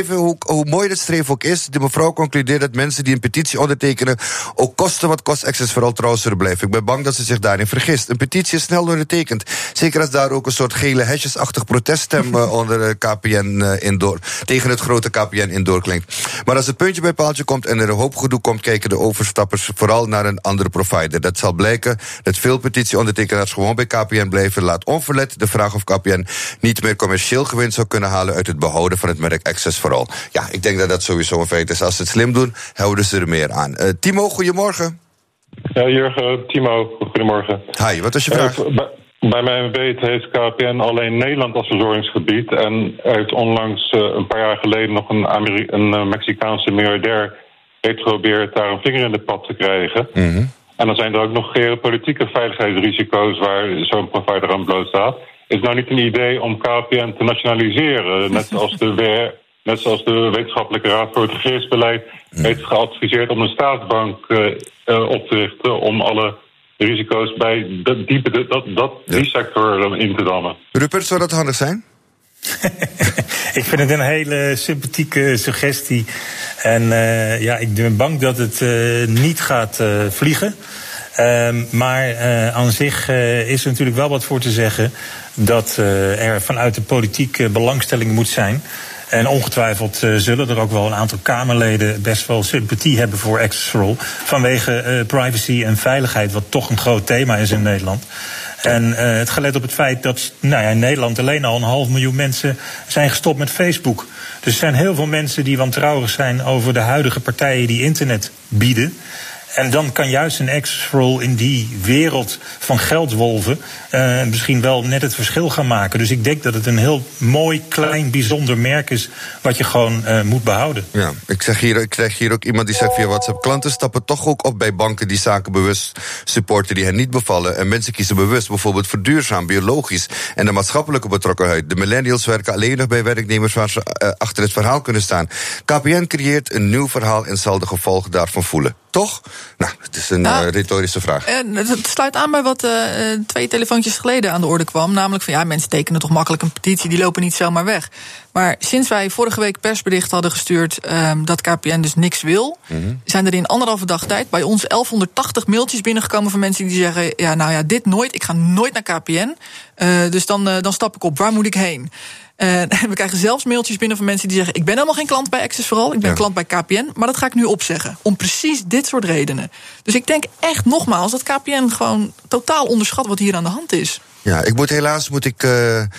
Speaker 2: streven, hoe mooi dat streven ook is, de mevrouw concludeert dat mensen die een petitie ondertekenen ook kosten wat kost Access for All trouw zullen blijven. Ik ben bang dat ze zich daarin vergist. Een petitie is snel ondertekend. Zeker als daar ook een soort gele hesjesachtig proteststem onder KPN tegen het grote KPN in doorklinkt. Maar als het puntje bij paaltje komt en er een hoop gedoe komt, kijken de overstappers vooral naar een andere provider. Dat zal blijken dat veel petitieondertekenaars gewoon bij KPN blijven. Laat onverlet de vraag of KPN niet meer commercieel gewin zou kunnen halen uit het behouden van het merk Access for All. Ja, ik denk dat dat sowieso een feit is. Als ze het slim doen, houden ze er meer aan. Timo, goedemorgen.
Speaker 14: Ja, Jurgen, Timo, goedemorgen.
Speaker 2: Hi, wat is je vraag?
Speaker 14: Bij mijn weten heeft KPN alleen Nederland als verzorgingsgebied en heeft onlangs een paar jaar geleden nog een Mexicaanse miljardair geprobeerd daar een vinger in de pap te krijgen. Mm-hmm. En dan zijn er ook nog geopolitieke veiligheidsrisico's waar zo'n provider aan blootstaat. Is het nou niet een idee om KPN te nationaliseren? Net zoals de Wetenschappelijke Raad voor het Regeringsbeleid heeft geadviseerd om een staatsbank op te richten om alle risico's bij die sector in te dammen.
Speaker 2: Rupert, zou dat handig zijn?
Speaker 7: Ik vind het een hele sympathieke suggestie. En ik ben bang dat het niet gaat vliegen. Maar aan zich is er natuurlijk wel wat voor te zeggen dat er vanuit de politiek belangstelling moet zijn. En ongetwijfeld zullen er ook wel een aantal Kamerleden best wel sympathie hebben voor Access for All. Vanwege privacy en veiligheid, wat toch een groot thema is in Nederland. En het gelet op het feit dat in Nederland alleen al 500.000 mensen zijn gestopt met Facebook. Dus er zijn heel veel mensen die wantrouwig zijn over de huidige partijen die internet bieden. En dan kan juist een Access for All in die wereld van geldwolven misschien wel net het verschil gaan maken. Dus ik denk dat het een heel mooi, klein, bijzonder merk is wat je gewoon moet behouden.
Speaker 2: Ja, ik krijg hier ook iemand die zegt via WhatsApp: klanten stappen toch ook op bij banken die zaken bewust supporten die hen niet bevallen. En mensen kiezen bewust bijvoorbeeld voor duurzaam, biologisch en de maatschappelijke betrokkenheid. De millennials werken alleen nog bij werknemers waar ze achter het verhaal kunnen staan. KPN creëert een nieuw verhaal en zal de gevolgen daarvan voelen. Toch? Nou, het is een retorische vraag.
Speaker 3: Het sluit aan bij wat 2 telefoontjes geleden aan de orde kwam. Namelijk van mensen tekenen toch makkelijk een petitie, die lopen niet zomaar weg. Maar sinds wij vorige week persbericht hadden gestuurd dat KPN dus niks wil, zijn er in 1,5 dag tijd bij ons 1180 mailtjes binnengekomen van mensen die zeggen: dit nooit, ik ga nooit naar KPN. Dus dan stap ik op, waar moet ik heen? En we krijgen zelfs mailtjes binnen van mensen die zeggen: ik ben helemaal geen klant bij Access for All, ik ben klant bij KPN, maar dat ga ik nu opzeggen. Om precies dit soort redenen. Dus ik denk echt nogmaals dat KPN gewoon totaal onderschat wat hier aan de hand is.
Speaker 2: Ja, helaas moet ik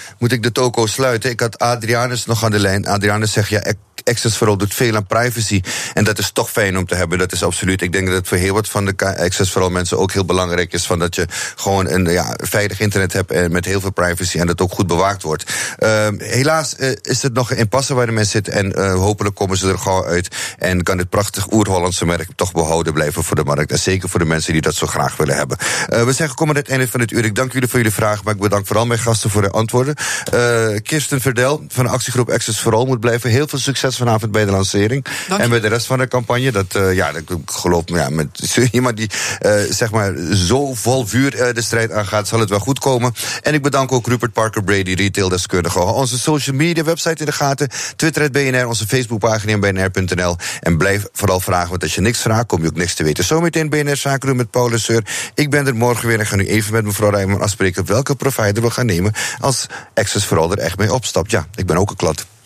Speaker 2: de toko sluiten. Ik had Adrianus nog aan de lijn. Adrianus zegt: Access for All doet veel aan privacy. En dat is toch fijn om te hebben. Dat is absoluut. Ik denk dat het voor heel wat van de Access for All mensen ook heel belangrijk is. Van dat je gewoon een veilig internet hebt met heel veel privacy en dat ook goed bewaakt wordt. Helaas is het nog een impasse waar de mensen zitten. En hopelijk komen ze er gauw uit. En kan dit prachtig oer-Hollandse merk toch behouden blijven voor de markt. En zeker voor de mensen die dat zo graag willen hebben. We zijn gekomen aan het einde van het uur. Ik dank jullie voor jullie vragen, maar ik bedank vooral mijn gasten voor de antwoorden. Kirsten Verdel van de actiegroep Access for All moet blijven. Heel veel succes vanavond bij de lancering. En bij de rest van de campagne. Ik geloof me, met iemand die zo vol vuur de strijd aangaat, zal het wel goed komen. En ik bedank ook Rupert Parker-Brady, retaildeskundige. Onze social media website in de gaten. Twitter @BNR, onze Facebookpagina en bnr.nl. En blijf vooral vragen, want als je niks vraagt, kom je ook niks te weten. Zometeen BNR Zaken doen met Paul Lesseur. Ik ben er morgen weer en ga nu even met mevrouw Rijman afspreken welke provider we gaan nemen als Access for All er echt mee opstapt. Ja, ik ben ook een klant.